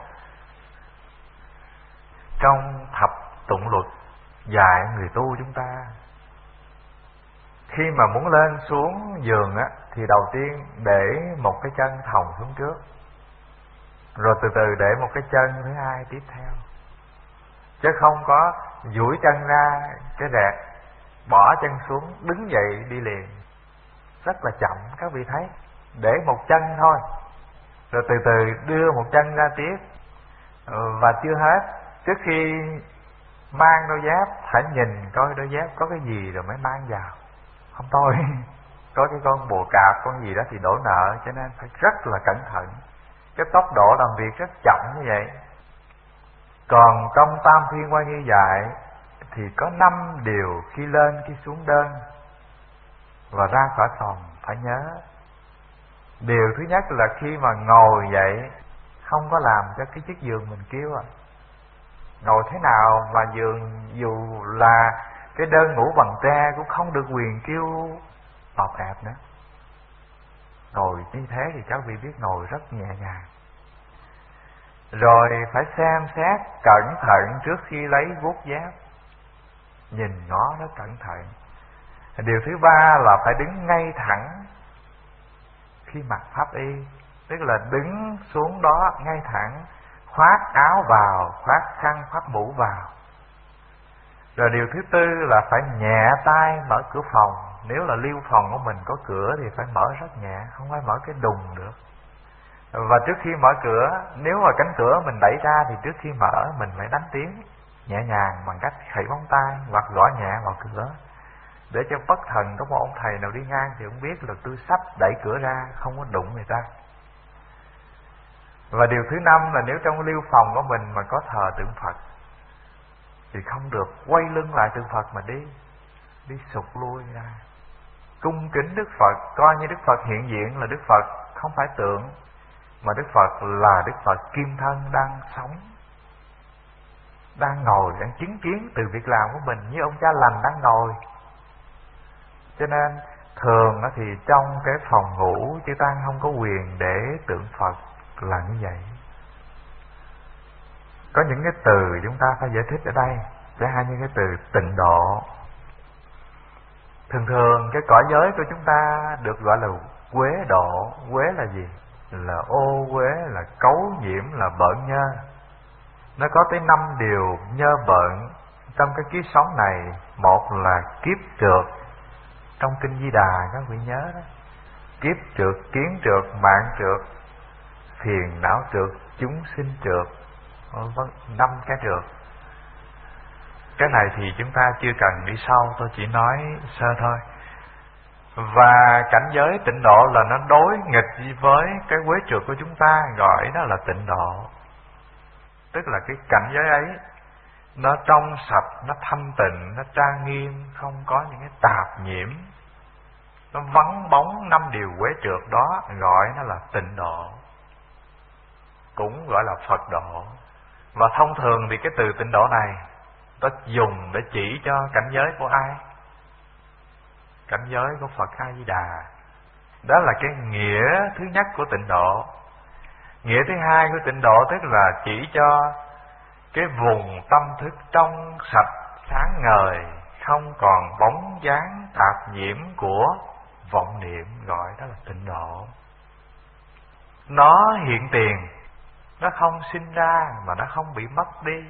Trong thập tụng luật dạy người tu chúng ta, khi mà muốn lên xuống giường á, thì đầu tiên để một cái chân thòng xuống trước, rồi từ từ để một cái chân thứ hai tiếp theo, chứ không có duỗi chân ra cái rẹt, bỏ chân xuống đứng dậy đi liền, rất là chậm. Các vị thấy, để một chân thôi, rồi từ từ đưa một chân ra tiếp. Và chưa hết, trước khi mang đôi dép phải nhìn coi đôi dép có cái gì rồi mới mang vào. Không thôi có cái con bồ cạp, con gì đó thì đổ nợ, cho nên phải rất là cẩn thận. Cái tốc độ làm việc rất chậm như vậy. Còn trong Tam Thiên Quan Như dạy thì có năm điều khi lên khi xuống đơn và ra khỏi phòng phải nhớ. Điều thứ nhất là khi mà ngồi dậy không có làm cho cái chiếc giường mình kêu à. Ngồi thế nào mà giường dù là cái đơn ngủ bằng tre cũng không được quyền kêu ọp ẹp nữa. Ngồi như thế thì các vị biết ngồi rất nhẹ nhàng. Rồi phải xem xét cẩn thận trước khi lấy vuốt dép, nhìn ngó nó cẩn thận. Điều thứ ba là phải đứng ngay thẳng khi mặc pháp y, tức là đứng xuống đó ngay thẳng, khoác áo vào, khoác khăn khoác mũ vào. Rồi điều thứ tư là phải nhẹ tay mở cửa phòng. Nếu là liêu phòng của mình có cửa thì phải mở rất nhẹ, không phải mở cái đùng được. Và trước khi mở cửa, nếu mà cánh cửa mình đẩy ra thì trước khi mở mình phải đánh tiếng nhẹ nhàng bằng cách khẩy móng tay hoặc gõ nhẹ vào cửa, để cho bất thần có một ông thầy nào đi ngang thì ông biết là tôi sắp đẩy cửa ra, không có đụng người ta. Và điều thứ năm là nếu trong liêu phòng của mình mà có thờ tượng Phật thì không được quay lưng lại tượng Phật mà đi đi sụt lui ra, cung kính Đức Phật, coi như Đức Phật hiện diện là Đức Phật không phải tượng, mà Đức Phật là Đức Phật kim thân đang sống, đang ngồi, đang chứng kiến từ việc làm của mình, như ông cha lành đang ngồi. Cho nên thường thì trong cái phòng ngủ chư tăng không có quyền để tượng Phật là như vậy. Có những cái từ chúng ta phải giải thích ở đây, để hai như cái từ tịnh độ. Thường thường cái cõi giới của chúng ta được gọi là quế độ. Quế là gì? Là ô quế, là cấu nhiễm, là bợn nhơ. Nó có tới năm điều nhơ bợn trong cái kiếp sống này. Một là kiếp trượt, Trong kinh Di Đà các vị nhớ đó, kiếp trượt, kiến trượt, mạng trượt, phiền não trượt, chúng sinh trượt, vân năm cái trượt. Cái này thì chúng ta chưa cần đi sâu, tôi chỉ nói sơ thôi. Và cảnh giới tịnh độ là nó đối nghịch với cái quế trượt của chúng ta, gọi đó là tịnh độ. Tức là cái cảnh giới ấy nó trong sạch, nó thanh tịnh, nó trang nghiêm, không có những cái tạp nhiễm, nó vắng bóng năm điều quế trượt đó, gọi nó là tịnh độ, cũng gọi là Phật độ. Và thông thường thì cái từ tịnh độ này nó dùng để chỉ cho cảnh giới của ai? Cảnh giới của Phật A Di Đà. Đó là cái nghĩa thứ nhất của tịnh độ. Nghĩa thứ hai của tịnh độ tức là chỉ cho cái vùng tâm thức trong sạch, sáng ngời, không còn bóng dáng tạp nhiễm của vọng niệm, gọi đó là tịnh độ. Nó hiện tiền, nó không sinh ra mà nó không bị mất đi.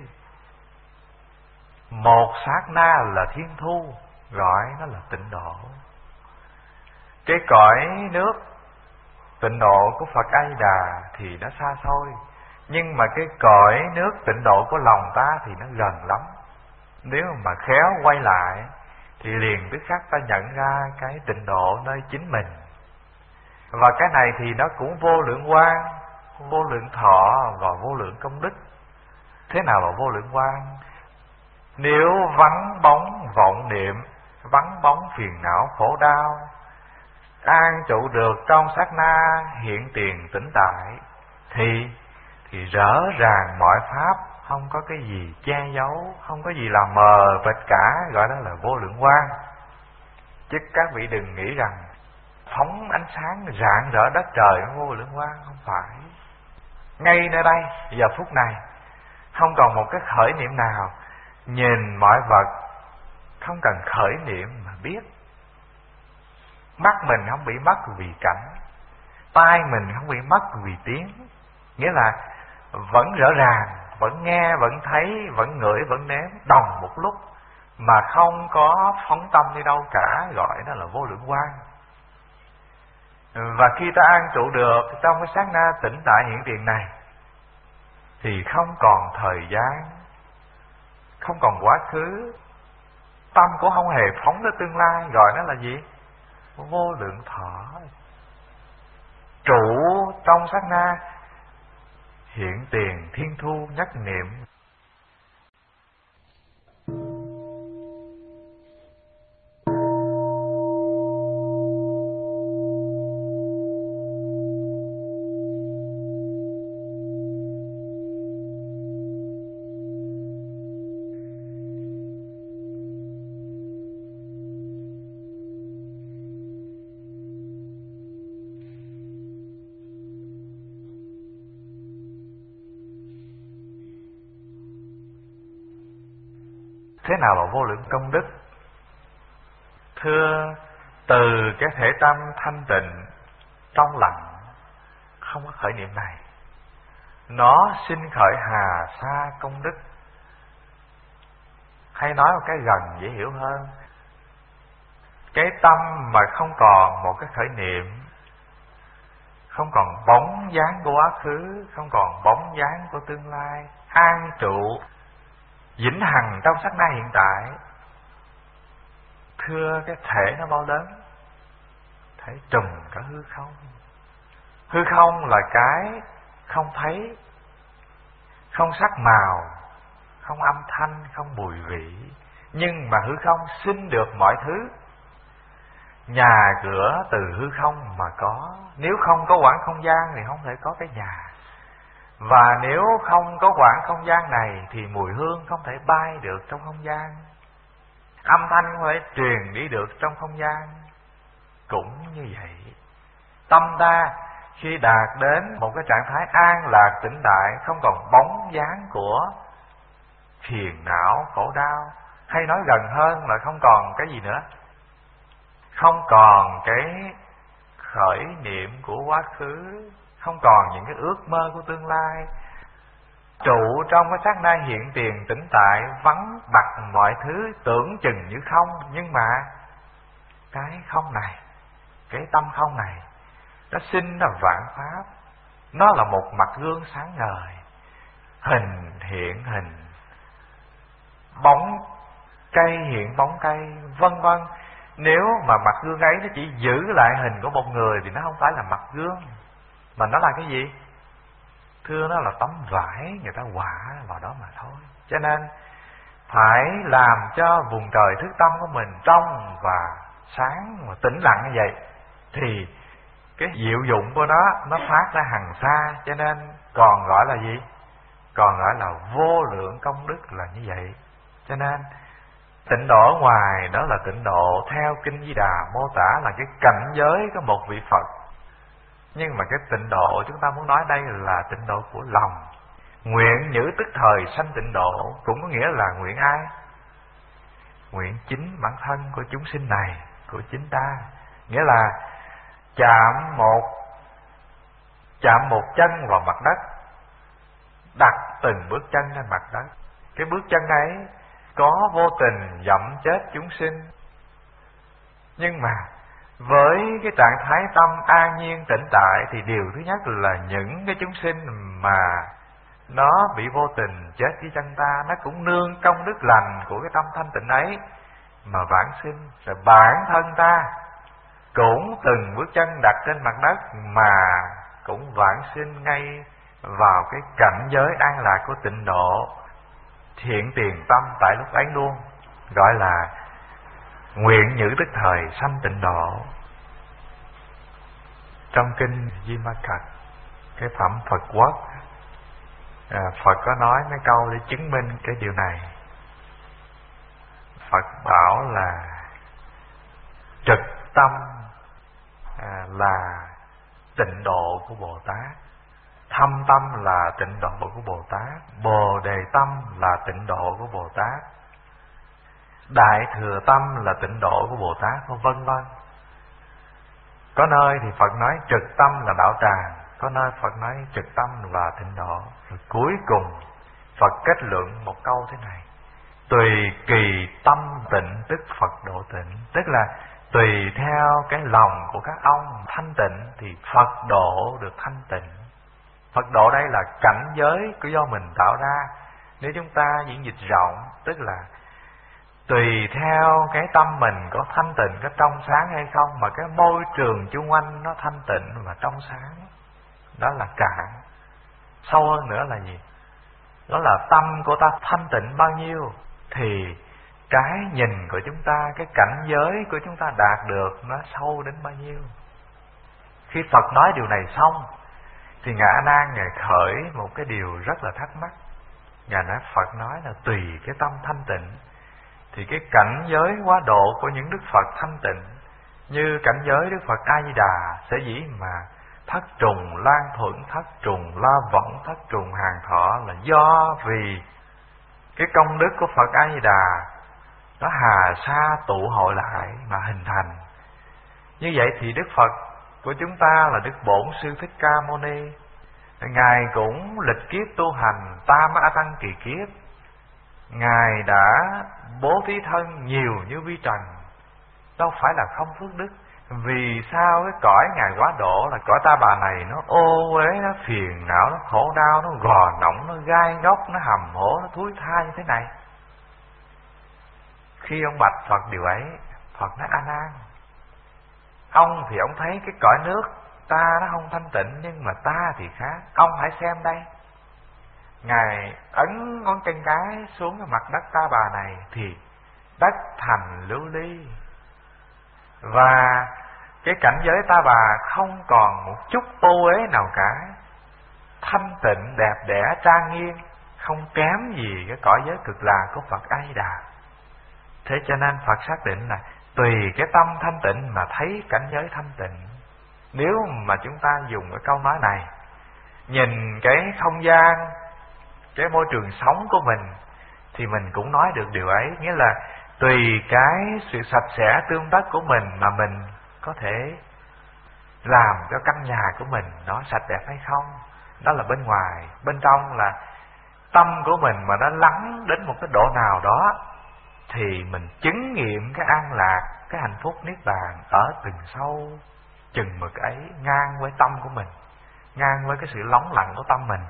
Một sát na là thiên thu, gọi nó là tịnh độ. Cái cõi nước tịnh độ của Phật A Di Đà thì nó xa xôi, nhưng mà cái cõi nước tịnh độ của lòng ta thì nó gần lắm. Nếu mà khéo quay lại thì liền tức khắc ta nhận ra cái tịnh độ nơi chính mình. Và cái này thì nó cũng vô lượng quang, vô lượng thọ và vô lượng công đức. Thế nào là vô lượng quang? Nếu vắng bóng vọng niệm, vắng bóng phiền não khổ đau, an trụ được trong sát na hiện tiền tĩnh tại, thì thì rõ ràng mọi pháp, không có cái gì che giấu, không có gì làm mờ mịt cả, gọi đó là vô lượng quang. Chứ các vị đừng nghĩ rằng phóng ánh sáng rạng rỡ đất trời vô lượng quang, không phải. Ngay nơi đây giờ phút này không còn một cái khởi niệm nào, nhìn mọi vật không cần khởi niệm mà biết. Mắt mình không bị mất vì cảnh, tai mình không bị mất vì tiếng. Nghĩa là vẫn rõ ràng, vẫn nghe, vẫn thấy, vẫn ngửi, vẫn nếm đồng một lúc, mà không có phóng tâm đi đâu cả, gọi đó là vô lượng quang. Và khi ta an trụ được trong cái sát na tĩnh tại hiện tiền này, thì không còn thời gian, không còn quá khứ, tâm cũng không hề phóng tới tương lai, gọi nó là gì? Vô lượng thọ. Trụ trong sát na hiện tiền thiên thu nhất niệm. Thế nào là vô lượng công đức? Thưa, từ cái thể tâm thanh tịnh, trong lặng, không có khởi niệm này, nó sinh khởi hà sa công đức. Hay nói một cái gần dễ hiểu hơn, cái tâm mà không còn một cái khởi niệm, không còn bóng dáng của quá khứ, không còn bóng dáng của tương lai, an trụ vĩnh hằng trong sát na hiện tại. Thưa, cái thể nó bao lớn? Thể trùm cả hư không. Hư không là cái không thấy, không sắc màu, không âm thanh, không mùi vị, nhưng mà hư không sinh được mọi thứ. Nhà cửa từ hư không mà có. Nếu không có quãng không gian thì không thể có cái nhà. Và nếu không có quãng không gian này thì mùi hương không thể bay được trong không gian, âm thanh không thể truyền đi được trong không gian. Cũng như vậy, tâm ta khi đạt đến một cái trạng thái an lạc tĩnh tại, không còn bóng dáng của phiền não khổ đau, hay nói gần hơn là không còn cái gì nữa, không còn cái khởi niệm của quá khứ, không còn những cái ước mơ của tương lai. Trụ trong cái sát na hiện tiền tĩnh tại, vắng bặt mọi thứ, tưởng chừng như không, nhưng mà cái không này, cái tâm không này, nó sinh ra vạn pháp. Nó là một mặt gương sáng ngời, hình hiện hình, bóng cây hiện bóng cây, vân vân. Nếu mà mặt gương ấy nó chỉ giữ lại hình của một người thì nó không phải là mặt gương, mà nó là cái gì? Thưa, nó là tấm vải người ta họa vào đó mà thôi. Cho nên phải làm cho vùng trời thức tâm của mình trong và sáng và tĩnh lặng như vậy, thì cái diệu dụng của nó nó phát ra hằng xa. Cho nên còn gọi là gì? Còn gọi là vô lượng công đức là như vậy. Cho nên tịnh độ ở ngoài đó là tịnh độ theo Kinh Di Đà mô tả là cái cảnh giới của một vị Phật. Nhưng mà cái tịnh độ chúng ta muốn nói đây là tịnh độ của lòng. Nguyện nhữ tức thời sanh tịnh độ cũng có nghĩa là nguyện ai? Nguyện chính bản thân của chúng sinh này, của chính ta. Nghĩa là chạm một chạm một chân vào mặt đất, đặt từng bước chân lên mặt đất. Cái bước chân ấy có vô tình dẫm chết chúng sinh, nhưng mà với cái trạng thái tâm an nhiên tĩnh tại thì điều thứ nhất là những cái chúng sinh mà nó bị vô tình chết dưới chân ta, nó cũng nương công đức lành của cái tâm thanh tịnh ấy mà vãng sinh. Rồi bản thân ta cũng từng bước chân đặt trên mặt đất mà cũng vãng sinh ngay vào cái cảnh giới an lạc của tịnh độ, thiện tiền tâm tại lúc ấy luôn. Gọi là nguyện nhữ tức thời sanh tịnh độ. Trong kinh Di Ma Cật, cái phẩm Phật Quốc, à, Phật có nói mấy câu để chứng minh cái điều này. Phật bảo là trực tâm à, là tịnh độ của Bồ Tát, thâm tâm là tịnh độ của Bồ Tát, bồ đề tâm là tịnh độ của Bồ Tát, đại thừa tâm là tịnh độ của Bồ Tát, vân vân. Có nơi thì Phật nói trực tâm là đạo tràng, có nơi Phật nói trực tâm là tịnh độ. Rồi cuối cùng Phật kết luận một câu thế này: tùy kỳ tâm tịnh tức Phật độ tịnh. Tức là tùy theo cái lòng của các ông thanh tịnh thì Phật độ được thanh tịnh. Phật độ đây là cảnh giới của do mình tạo ra. Nếu chúng ta diễn dịch rộng, tức là tùy theo cái tâm mình có thanh tịnh, có trong sáng hay không, mà cái môi trường chung quanh nó thanh tịnh và trong sáng, đó là cạn. Sâu hơn nữa là gì? Đó là tâm của ta thanh tịnh bao nhiêu thì cái nhìn của chúng ta, cái cảnh giới của chúng ta đạt được nó sâu đến bao nhiêu. Khi Phật nói điều này xong thì Ngài A Nan Ngài khởi một cái điều rất là thắc mắc. Ngài nói Phật nói là tùy cái tâm thanh tịnh thì cái cảnh giới quá độ của những Đức Phật thanh tịnh, như cảnh giới Đức Phật A Di Đà, sở dĩ mà thất trùng lan thuận, thất trùng la võng, thất trùng hàng thọ là do vì cái công đức của Phật A Di Đà nó hà sa tụ hội lại mà hình thành. Như vậy thì Đức Phật của chúng ta là Đức Bổn Sư Thích Ca Mâu Ni, Ngài cũng lịch kiếp tu hành tam a tăng kỳ kiếp. Ngài đã bố thí thân nhiều như vi trần, đâu phải là không phước đức. Vì sao cái cõi Ngài quá độ là cõi ta bà này nó ô uế, nó phiền não, nó khổ đau, nó gò nóng, nó gai góc, nó hầm hổ, nó thúi tha như thế này? Khi ông bạch Phật điều ấy, Phật nói: A Nan, ông thì ông thấy cái cõi nước ta nó không thanh tịnh, nhưng mà ta thì khác. Ông hãy xem đây. Ngài ấn ngón chân cái xuống cái mặt đất ta bà này thì đất thành lưu ly, và cái cảnh giới ta bà không còn một chút ô uế nào cả, thanh tịnh đẹp đẽ trang nghiêm, không kém gì cái cõi giới cực lạc của Phật A Di Đà. Thế cho nên Phật xác định là tùy cái tâm thanh tịnh mà thấy cảnh giới thanh tịnh. Nếu mà chúng ta dùng cái câu nói này, nhìn cái không gian, cái môi trường sống của mình, thì mình cũng nói được điều ấy. Nghĩa là tùy cái sự sạch sẽ tươm tất của mình mà mình có thể làm cho căn nhà của mình nó sạch đẹp hay không. Đó là bên ngoài. Bên trong là tâm của mình mà nó lắng đến một cái độ nào đó thì mình chứng nghiệm cái an lạc, cái hạnh phúc niết bàn ở từng sâu chừng mực ấy, ngang với tâm của mình, ngang với cái sự lắng lặng của tâm mình.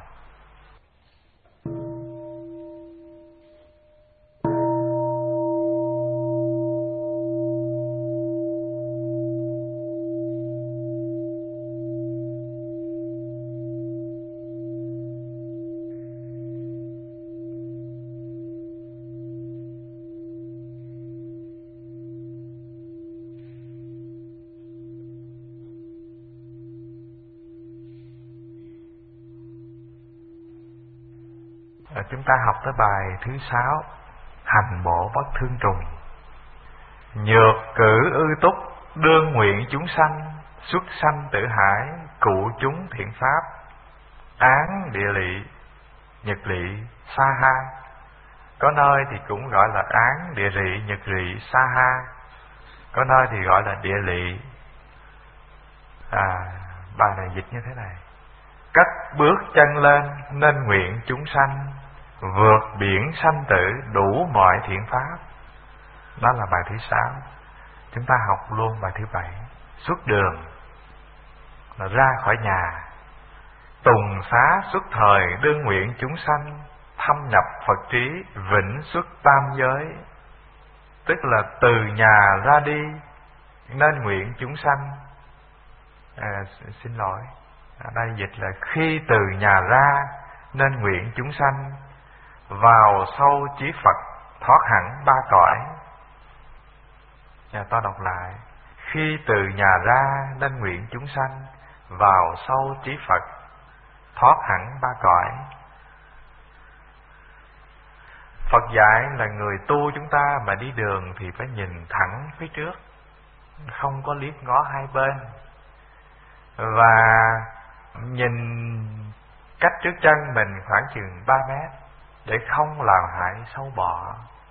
Chúng ta học tới bài thứ sáu, hành bộ bất thương trùng. Nhược cử ư túc, đương nguyện chúng sanh, xuất sanh tử hải, cụ chúng thiện pháp, án địa lị, nhật lị, sa ha. Có nơi thì cũng gọi là án địa lị, nhật lị, sa ha. Có nơi thì gọi là địa lị. À, bài này dịch như thế này: cất bước chân lên nên nguyện chúng sanh, vượt biển sanh tử đủ mọi thiện pháp. Đó là bài thứ sáu. Chúng ta học luôn bài thứ bảy. Xuất đường là ra khỏi nhà, tùng xá xuất thời đương nguyện chúng sanh, thâm nhập Phật trí vĩnh xuất tam giới. Tức là từ nhà ra đi nên nguyện chúng sanh. à, Xin lỗi, ở đây dịch là khi từ nhà ra nên nguyện chúng sanh, vào sâu chí Phật thoát hẳn ba cõi. Nhà ta đọc lại: khi từ nhà ra nên nguyện chúng sanh, vào sâu chí Phật thoát hẳn ba cõi. Phật dạy là người tu chúng ta mà đi đường thì phải nhìn thẳng phía trước, không có liếc ngó hai bên, và nhìn cách trước chân mình khoảng chừng ba mét để không làm hại sâu bọ.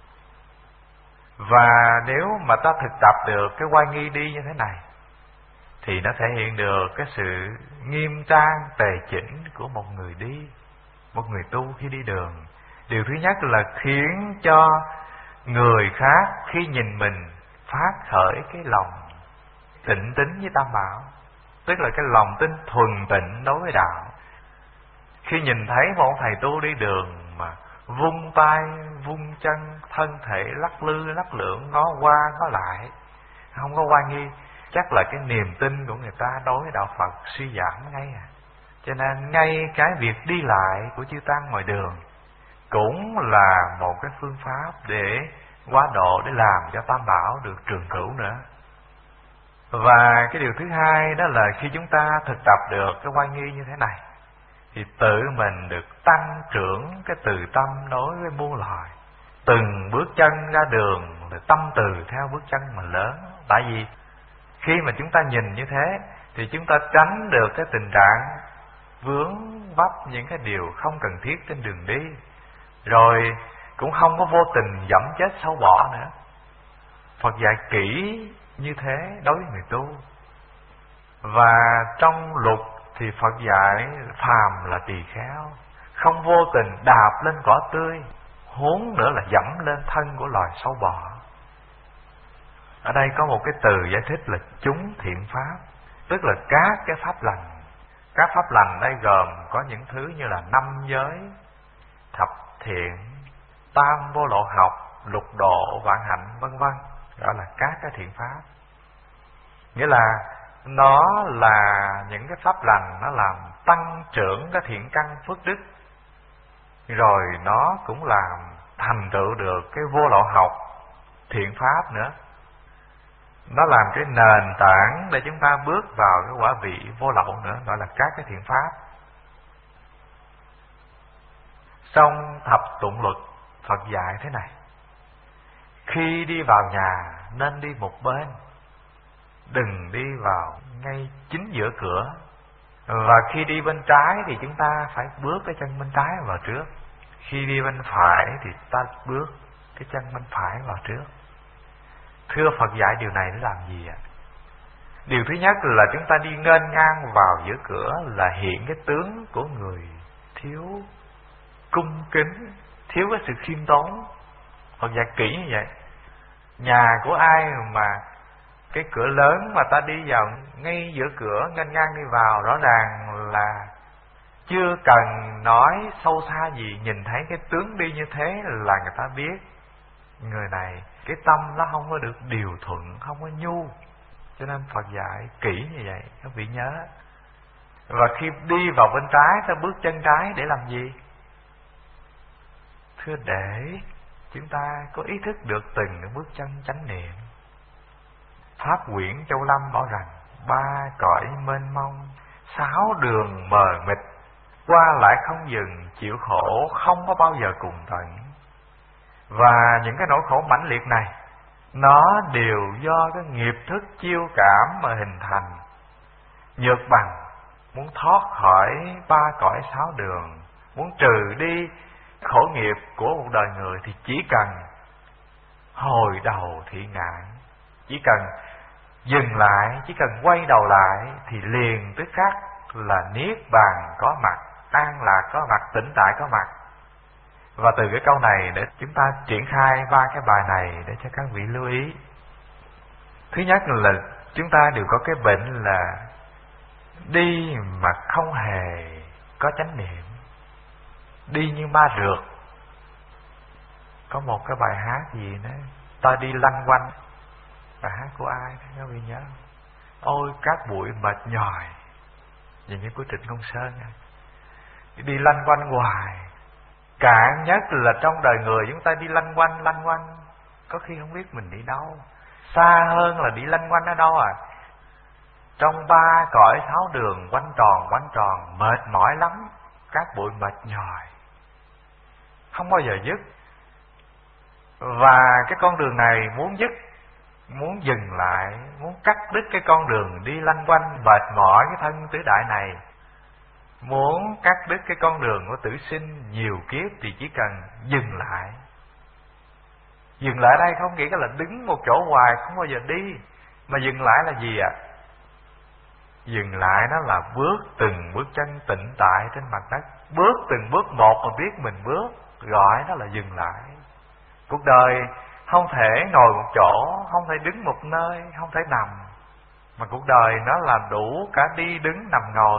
Và nếu mà ta thực tập được cái oai nghi đi như thế này thì nó thể hiện được cái sự nghiêm trang tề chỉnh của một người đi, một người tu khi đi đường. Điều thứ nhất là khiến cho người khác khi nhìn mình phát khởi cái lòng tịnh tín với Tam Bảo, tức là cái lòng tin thuần tịnh đối với đạo. Khi nhìn thấy một thầy tu đi đường mà vung tay, vung chân, thân thể lắc lư, lắc lưỡng, ngó qua, ngó lại, không có oai nghi, chắc là cái niềm tin của người ta đối với đạo Phật suy giảm ngay à. Cho nên ngay cái việc đi lại của chư tăng ngoài đường cũng là một cái phương pháp để quá độ, để làm cho Tam Bảo được trường cửu nữa. Và cái điều thứ hai đó là khi chúng ta thực tập được cái oai nghi như thế này thì tự mình được tăng trưởng cái từ tâm đối với muôn loài. Từng bước chân ra đường là tâm từ theo bước chân mà lớn. Tại vì khi mà chúng ta nhìn như thế thì chúng ta tránh được cái tình trạng vướng vấp những cái điều không cần thiết trên đường đi, rồi cũng không có vô tình dẫm chết sâu bọ nữa. Phật dạy kỹ như thế đối với người tu. Và trong luật thì Phật dạy phàm là tỳ khéo, không vô tình đạp lên cỏ tươi, huống nữa là dẫm lên thân của loài sâu bọ. Ở đây có một cái từ giải thích là chúng thiện pháp, tức là các cái pháp lành. Các pháp lành đây gồm có những thứ như là năm giới, thập thiện, tam vô lộ học, lục độ, vạn hạnh, vân vân. Đó là các cái thiện pháp. Nghĩa là nó là những cái pháp lành, nó làm tăng trưởng cái thiện căn phước đức, rồi nó cũng làm thành tựu được cái vô lộ học, thiện pháp nữa. Nó làm cái nền tảng để chúng ta bước vào cái quả vị vô lậu nữa, gọi là các cái thiện pháp. Trong thập tụng luật, Phật dạy thế này: khi đi vào nhà nên đi một bên, đừng đi vào ngay chính giữa cửa. Và khi đi bên trái thì chúng ta phải bước cái chân bên trái vào trước. Khi đi bên phải thì ta bước cái chân bên phải vào trước. Thưa, Phật dạy điều này để làm gì ạ? Điều thứ nhất là chúng ta đi nghênh ngang vào giữa cửa là hiện cái tướng của người thiếu cung kính, thiếu cái sự khiêm tốn. Phật dạy kỹ như vậy. Nhà của ai mà cái cửa lớn mà ta đi vào ngay giữa cửa nghênh ngang đi vào, rõ ràng là chưa cần nói sâu xa gì, nhìn thấy cái tướng đi như thế là người ta biết người này cái tâm nó không có được điều thuận, không có nhu. Cho nên Phật dạy kỹ như vậy, các vị nhớ. Và khi đi vào bên trái, ta bước chân trái để làm gì? Thưa, để chúng ta có ý thức được từng bước chân chánh niệm. Pháp Quyển Châu Lâm bảo rằng ba cõi mênh mông, sáu đường mờ mịt, qua lại không dừng, chịu khổ không có bao giờ cùng tận. Và những cái nỗi khổ mãnh liệt này, nó đều do cái nghiệp thức chiêu cảm mà hình thành. Nhược bằng muốn thoát khỏi ba cõi sáu đường, muốn trừ đi khổ nghiệp của một đời người, thì chỉ cần hồi đầu thị ngạn, chỉ cần dừng lại, chỉ cần quay đầu lại, thì liền tức khắc là niết bàn có mặt, an lạc có mặt, tĩnh tại có mặt. Và từ cái câu này để chúng ta triển khai ba cái bài này để cho các vị lưu ý. Thứ nhất là chúng ta đều có cái bệnh là đi mà không hề có chánh niệm, đi như ma rượt. Có một cái bài hát gì đó, ta đi lanh quanh. Bài hát của ai đó các vị nhớ? Ôi các bụi mệt nhòi, nhìn như của Trịnh Công Sơn à. Đi lanh quanh hoài. Cạn nhất là trong đời người chúng ta đi lanh quanh lanh quanh, có khi không biết mình đi đâu. Xa hơn là đi lanh quanh ở đâu à? Trong ba cõi sáu đường quanh tròn quanh tròn, mệt mỏi lắm, các bụi mệt nhòi, không bao giờ dứt. Và cái con đường này muốn dứt, muốn dừng lại, muốn cắt đứt cái con đường đi lanh quanh mệt mỏi cái thân tứ đại này, muốn cắt đứt cái con đường của tử sinh nhiều kiếp, thì chỉ cần dừng lại. Dừng lại đây không nghĩa là đứng một chỗ hoài không bao giờ đi, mà dừng lại là gì ạ? À? Dừng lại nó là bước từng bước chân tĩnh tại trên mặt đất, bước từng bước một mà biết mình bước, gọi nó là dừng lại. Cuộc đời không thể ngồi một chỗ, không thể đứng một nơi, không thể nằm, mà cuộc đời nó là đủ cả đi đứng nằm ngồi.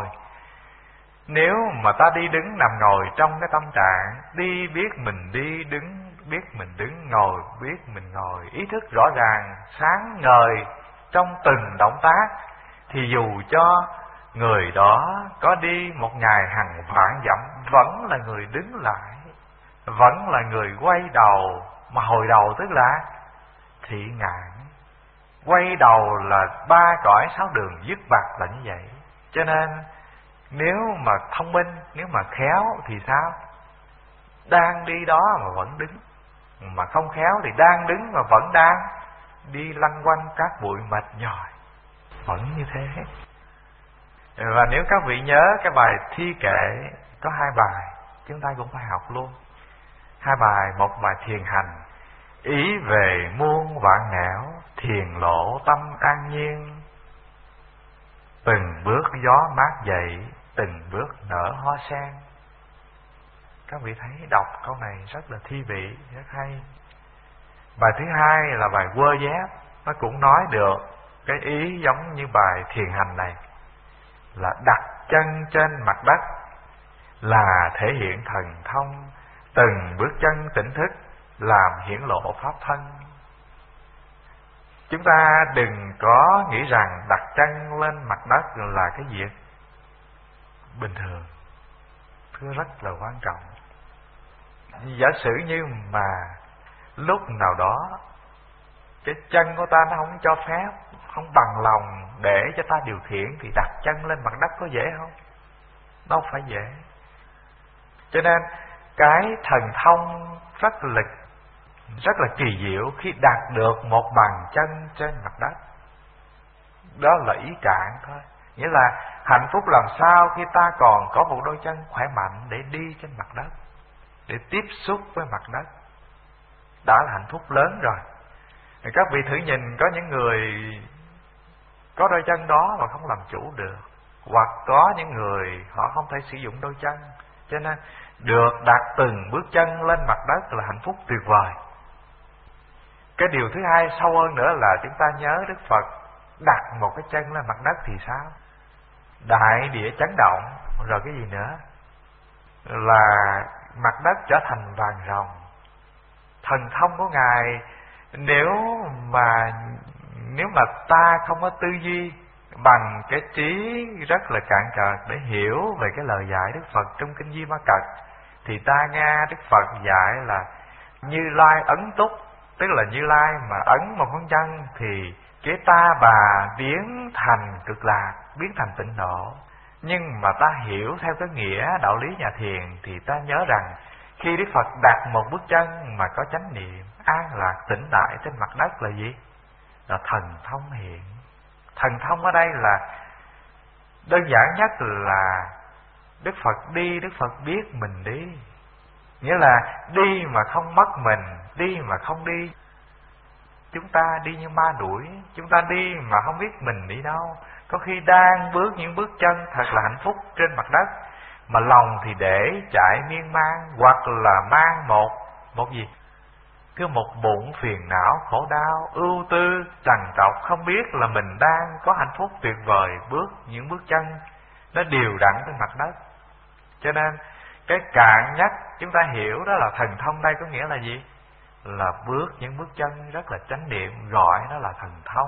Nếu mà ta đi đứng nằm ngồi trong cái tâm trạng đi biết mình đi, đứng biết mình đứng, ngồi biết mình ngồi, ý thức rõ ràng sáng ngời trong từng động tác, thì dù cho người đó có đi một ngày hàng vạn dặm, vẫn là người đứng lại, vẫn là người quay đầu. Mà hồi đầu tức là thị ngạn. Quay đầu là ba cõi sáu đường dứt bạc là như vậy. Cho nên nếu mà thông minh, nếu mà khéo thì sao? Đang đi đó mà vẫn đứng. Mà không khéo thì đang đứng mà vẫn đang đi lăn quanh các bụi mệt nhòi, vẫn như thế. Và nếu các vị nhớ cái bài thi kệ, có hai bài chúng ta cũng phải học luôn. Hai bài, một bài thiền hành, ý về muôn vạn nẻo, thiền lộ tâm an nhiên. Từng bước gió mát dậy, từng bước nở hoa sen. Các vị thấy đọc câu này rất là thi vị, rất hay. Bài thứ hai là bài quơ dép, nó cũng nói được cái ý giống như bài thiền hành này, là đặt chân trên mặt đất là thể hiện thần thông, từng bước chân tỉnh thức làm hiển lộ pháp thân. Chúng ta đừng có nghĩ rằng đặt chân lên mặt đất là cái việc bình thường, thưa, rất là quan trọng. Giả sử như mà lúc nào đó cái chân của ta nó không cho phép, không bằng lòng để cho ta điều khiển, thì đặt chân lên mặt đất có dễ không? Đâu phải dễ. Cho nên cái thần thông rất là rất là kỳ diệu khi đạt được một bàn chân trên mặt đất. Đó là ý trạng thôi. Nghĩa là hạnh phúc làm sao khi ta còn có một đôi chân khỏe mạnh để đi trên mặt đất, để tiếp xúc với mặt đất, đã là hạnh phúc lớn rồi. Các vị thử nhìn, có những người có đôi chân đó mà không làm chủ được, hoặc có những người họ không thể sử dụng đôi chân, cho nên được đặt từng bước chân lên mặt đất là hạnh phúc tuyệt vời. Cái điều thứ hai sâu hơn nữa là chúng ta nhớ Đức Phật đặt một cái chân lên mặt đất thì sao? Đại địa chấn động. Rồi cái gì nữa? Là mặt đất trở thành vàng ròng. Thần thông của Ngài, nếu mà nếu mà ta không có tư duy bằng cái trí rất là cạn cợt để hiểu về cái lời dạy Đức Phật trong kinh Di Ma Cật, thì ta nghe Đức Phật dạy là Như Lai ấn túc, tức là Như Lai mà ấn một ngón chân thì cái ta bà biến thành cực lạc, biến thành tịnh độ. Nhưng mà ta hiểu theo cái nghĩa đạo lý nhà thiền thì ta nhớ rằng khi Đức Phật đặt một bước chân mà có chánh niệm, an lạc, tĩnh tại trên mặt đất là gì? Là thần thông hiện. Thần thông ở đây là đơn giản nhất là Đức Phật đi, Đức Phật biết mình đi. Nghĩa là đi mà không mất mình, đi mà không đi. Chúng ta đi như ma đuổi, chúng ta đi mà không biết mình đi đâu. Có khi đang bước những bước chân thật là hạnh phúc trên mặt đất, mà lòng thì để chạy miên man, hoặc là mang một một gì? Cứ một bụng phiền não, khổ đau, ưu tư, trằn trọc, không biết là mình đang có hạnh phúc tuyệt vời, bước những bước chân nó đều đặn trên mặt đất. Cho nên cái cạn nhất chúng ta hiểu đó là thần thông đây có nghĩa là gì? Là bước những bước chân rất là chánh niệm, gọi nó là thần thông.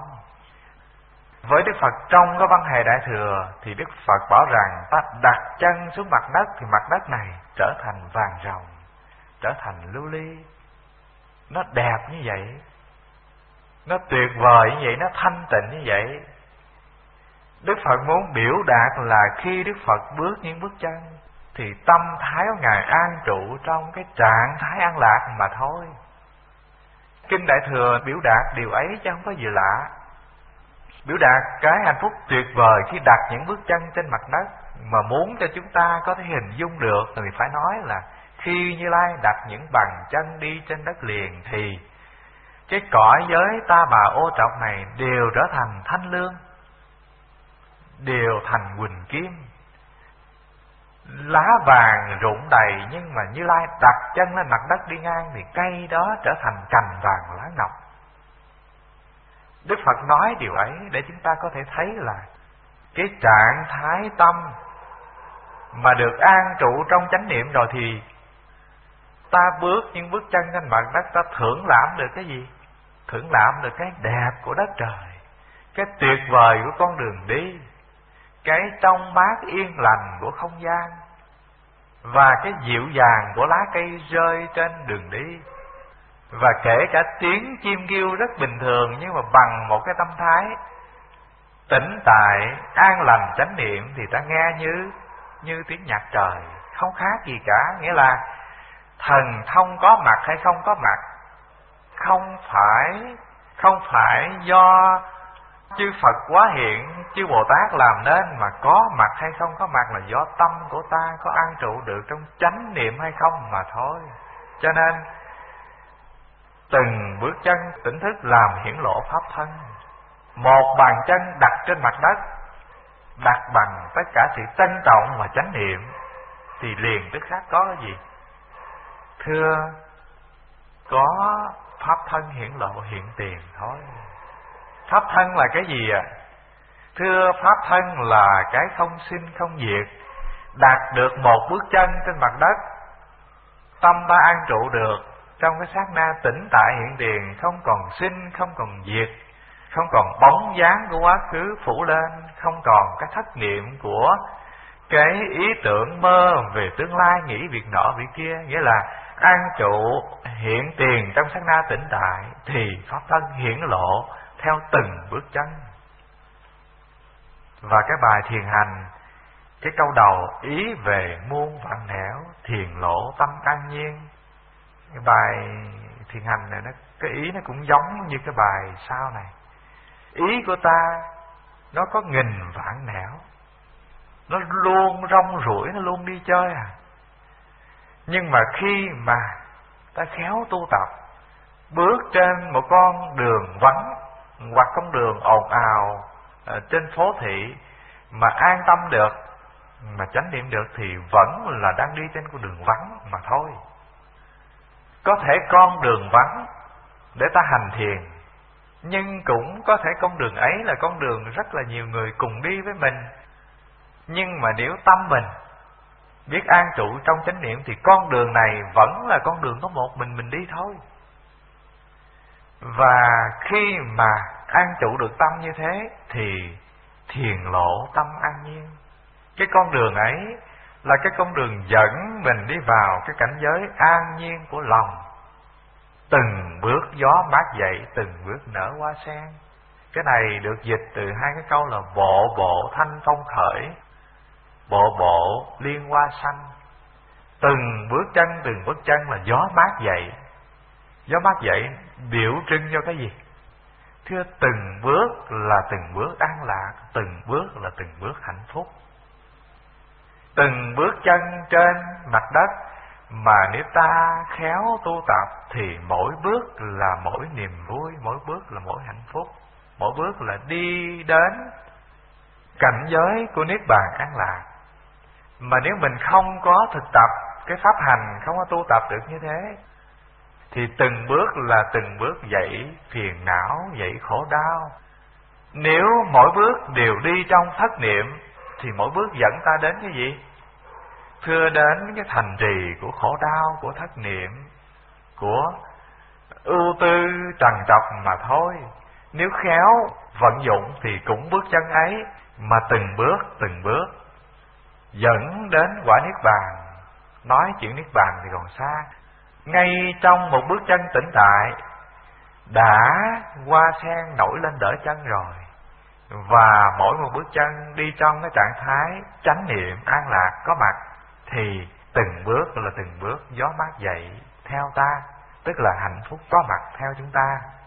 Với Đức Phật trong cái văn hệ Đại Thừa thì Đức Phật bảo rằng ta đặt chân xuống mặt đất thì mặt đất này trở thành vàng ròng, trở thành lưu ly. Nó đẹp như vậy, nó tuyệt vời như vậy, nó thanh tịnh như vậy. Đức Phật muốn biểu đạt là khi Đức Phật bước những bước chân thì tâm thái của Ngài an trụ trong cái trạng thái an lạc mà thôi. Kinh Đại Thừa biểu đạt điều ấy chứ không có gì lạ. Biểu đạt cái hạnh phúc tuyệt vời khi đặt những bước chân trên mặt đất. Mà muốn cho chúng ta có thể hình dung được thì phải nói là khi Như Lai đặt những bàn chân đi trên đất liền thì cái cõi giới ta bà ô trọc này đều trở thành thanh lương, đều thành huỳnh kim. Lá vàng rụng đầy, nhưng mà Như Lai đặt chân lên mặt đất đi ngang thì cây đó trở thành cành vàng lá ngọc. Đức Phật nói điều ấy để chúng ta có thể thấy là cái trạng thái tâm mà được an trụ trong chánh niệm rồi thì ta bước những bước chân trên mặt đất, ta thưởng lãm được cái gì? Thưởng lãm được cái đẹp của đất trời, cái tuyệt vời của con đường đi, cái trong mát yên lành của không gian, và cái dịu dàng của lá cây rơi trên đường đi. Và kể cả tiếng chim kêu rất bình thường, nhưng mà bằng một cái tâm thái tĩnh tại, an lành, chánh niệm thì ta nghe như như tiếng nhạc trời, không khác gì cả. Nghĩa là thần thông có mặt hay không có mặt không phải không phải do chư Phật quá hiện, chư Bồ Tát làm nên, mà có mặt hay không có mặt là do tâm của ta có an trụ được trong chánh niệm hay không mà thôi. Cho nên từng bước chân tỉnh thức làm hiển lộ pháp thân. Một bàn chân đặt trên mặt đất, đặt bằng tất cả sự trân trọng và chánh niệm, thì liền tức khắc có cái gì? Thưa, có pháp thân hiển lộ hiện tiền thôi. Pháp thân là cái gì ạ? À? Thưa, pháp thân là cái không sinh không diệt. Đạt được một bước chân trên mặt đất, tâm ta an trụ được trong cái sát na tĩnh tại hiện tiền, không còn sinh, không còn diệt, không còn bóng dáng của quá khứ phủ lên, không còn cái thất niệm của cái ý tưởng mơ về tương lai, nghĩ việc nọ việc kia. Nghĩa là an trụ hiện tiền trong sát na tĩnh tại thì pháp thân hiển lộ theo từng bước chân. Và cái bài thiền hành, cái câu đầu ý về muôn vạn nẻo, thiền lộ tâm an nhiên. Cái bài thiền hành này nó, cái ý nó cũng giống như cái bài sau này. Ý của ta nó có nghìn vạn nẻo, nó luôn rong ruổi, nó luôn đi chơi à. Nhưng mà khi mà ta khéo tu tập, bước trên một con đường vắng hoặc con đường ồn ào trên phố thị mà an tâm được, mà chánh niệm được, thì vẫn là đang đi trên con đường vắng mà thôi. Có thể con đường vắng để ta hành thiền. Nhưng cũng có thể con đường ấy là con đường rất là nhiều người cùng đi với mình. Nhưng mà nếu tâm mình biết an trụ trong chánh niệm thì con đường này vẫn là con đường có một mình mình đi thôi. Và khi mà an trụ được tâm như thế thì thiền lộ tâm an nhiên. Cái con đường ấy là cái con đường dẫn mình đi vào cái cảnh giới an nhiên của lòng. Từng bước gió mát dậy, từng bước nở hoa sen. Cái này được dịch từ hai cái câu là bộ bộ thanh phong khởi, bộ bộ liên hoa xanh. Từng bước chân, từng bước chân là gió mát dậy. Gió mát dậy biểu trưng cho cái gì? Thưa, từng bước là từng bước an lạc, từng bước là từng bước hạnh phúc. Từng bước chân trên mặt đất mà nếu ta khéo tu tập thì mỗi bước là mỗi niềm vui, mỗi bước là mỗi hạnh phúc, mỗi bước là đi đến cảnh giới của niết bàn an lạc. Mà nếu mình không có thực tập cái pháp hành, không có tu tập được như thế thì từng bước là từng bước dậy phiền não, dậy khổ đau. Nếu mỗi bước đều đi trong thất niệm thì mỗi bước dẫn ta đến cái gì? Thưa, đến cái thành trì của khổ đau, của thất niệm, của ưu tư trần trọc mà thôi. Nếu khéo vận dụng thì cũng bước chân ấy mà từng bước từng bước dẫn đến quả niết bàn. Nói chuyện niết bàn thì còn xa. Ngay trong một bước chân tĩnh tại đã hoa sen nổi lên đỡ chân rồi. Và mỗi một bước chân đi trong cái trạng thái chánh niệm an lạc có mặt thì từng bước là từng bước gió mát dậy theo ta, tức là hạnh phúc có mặt theo chúng ta.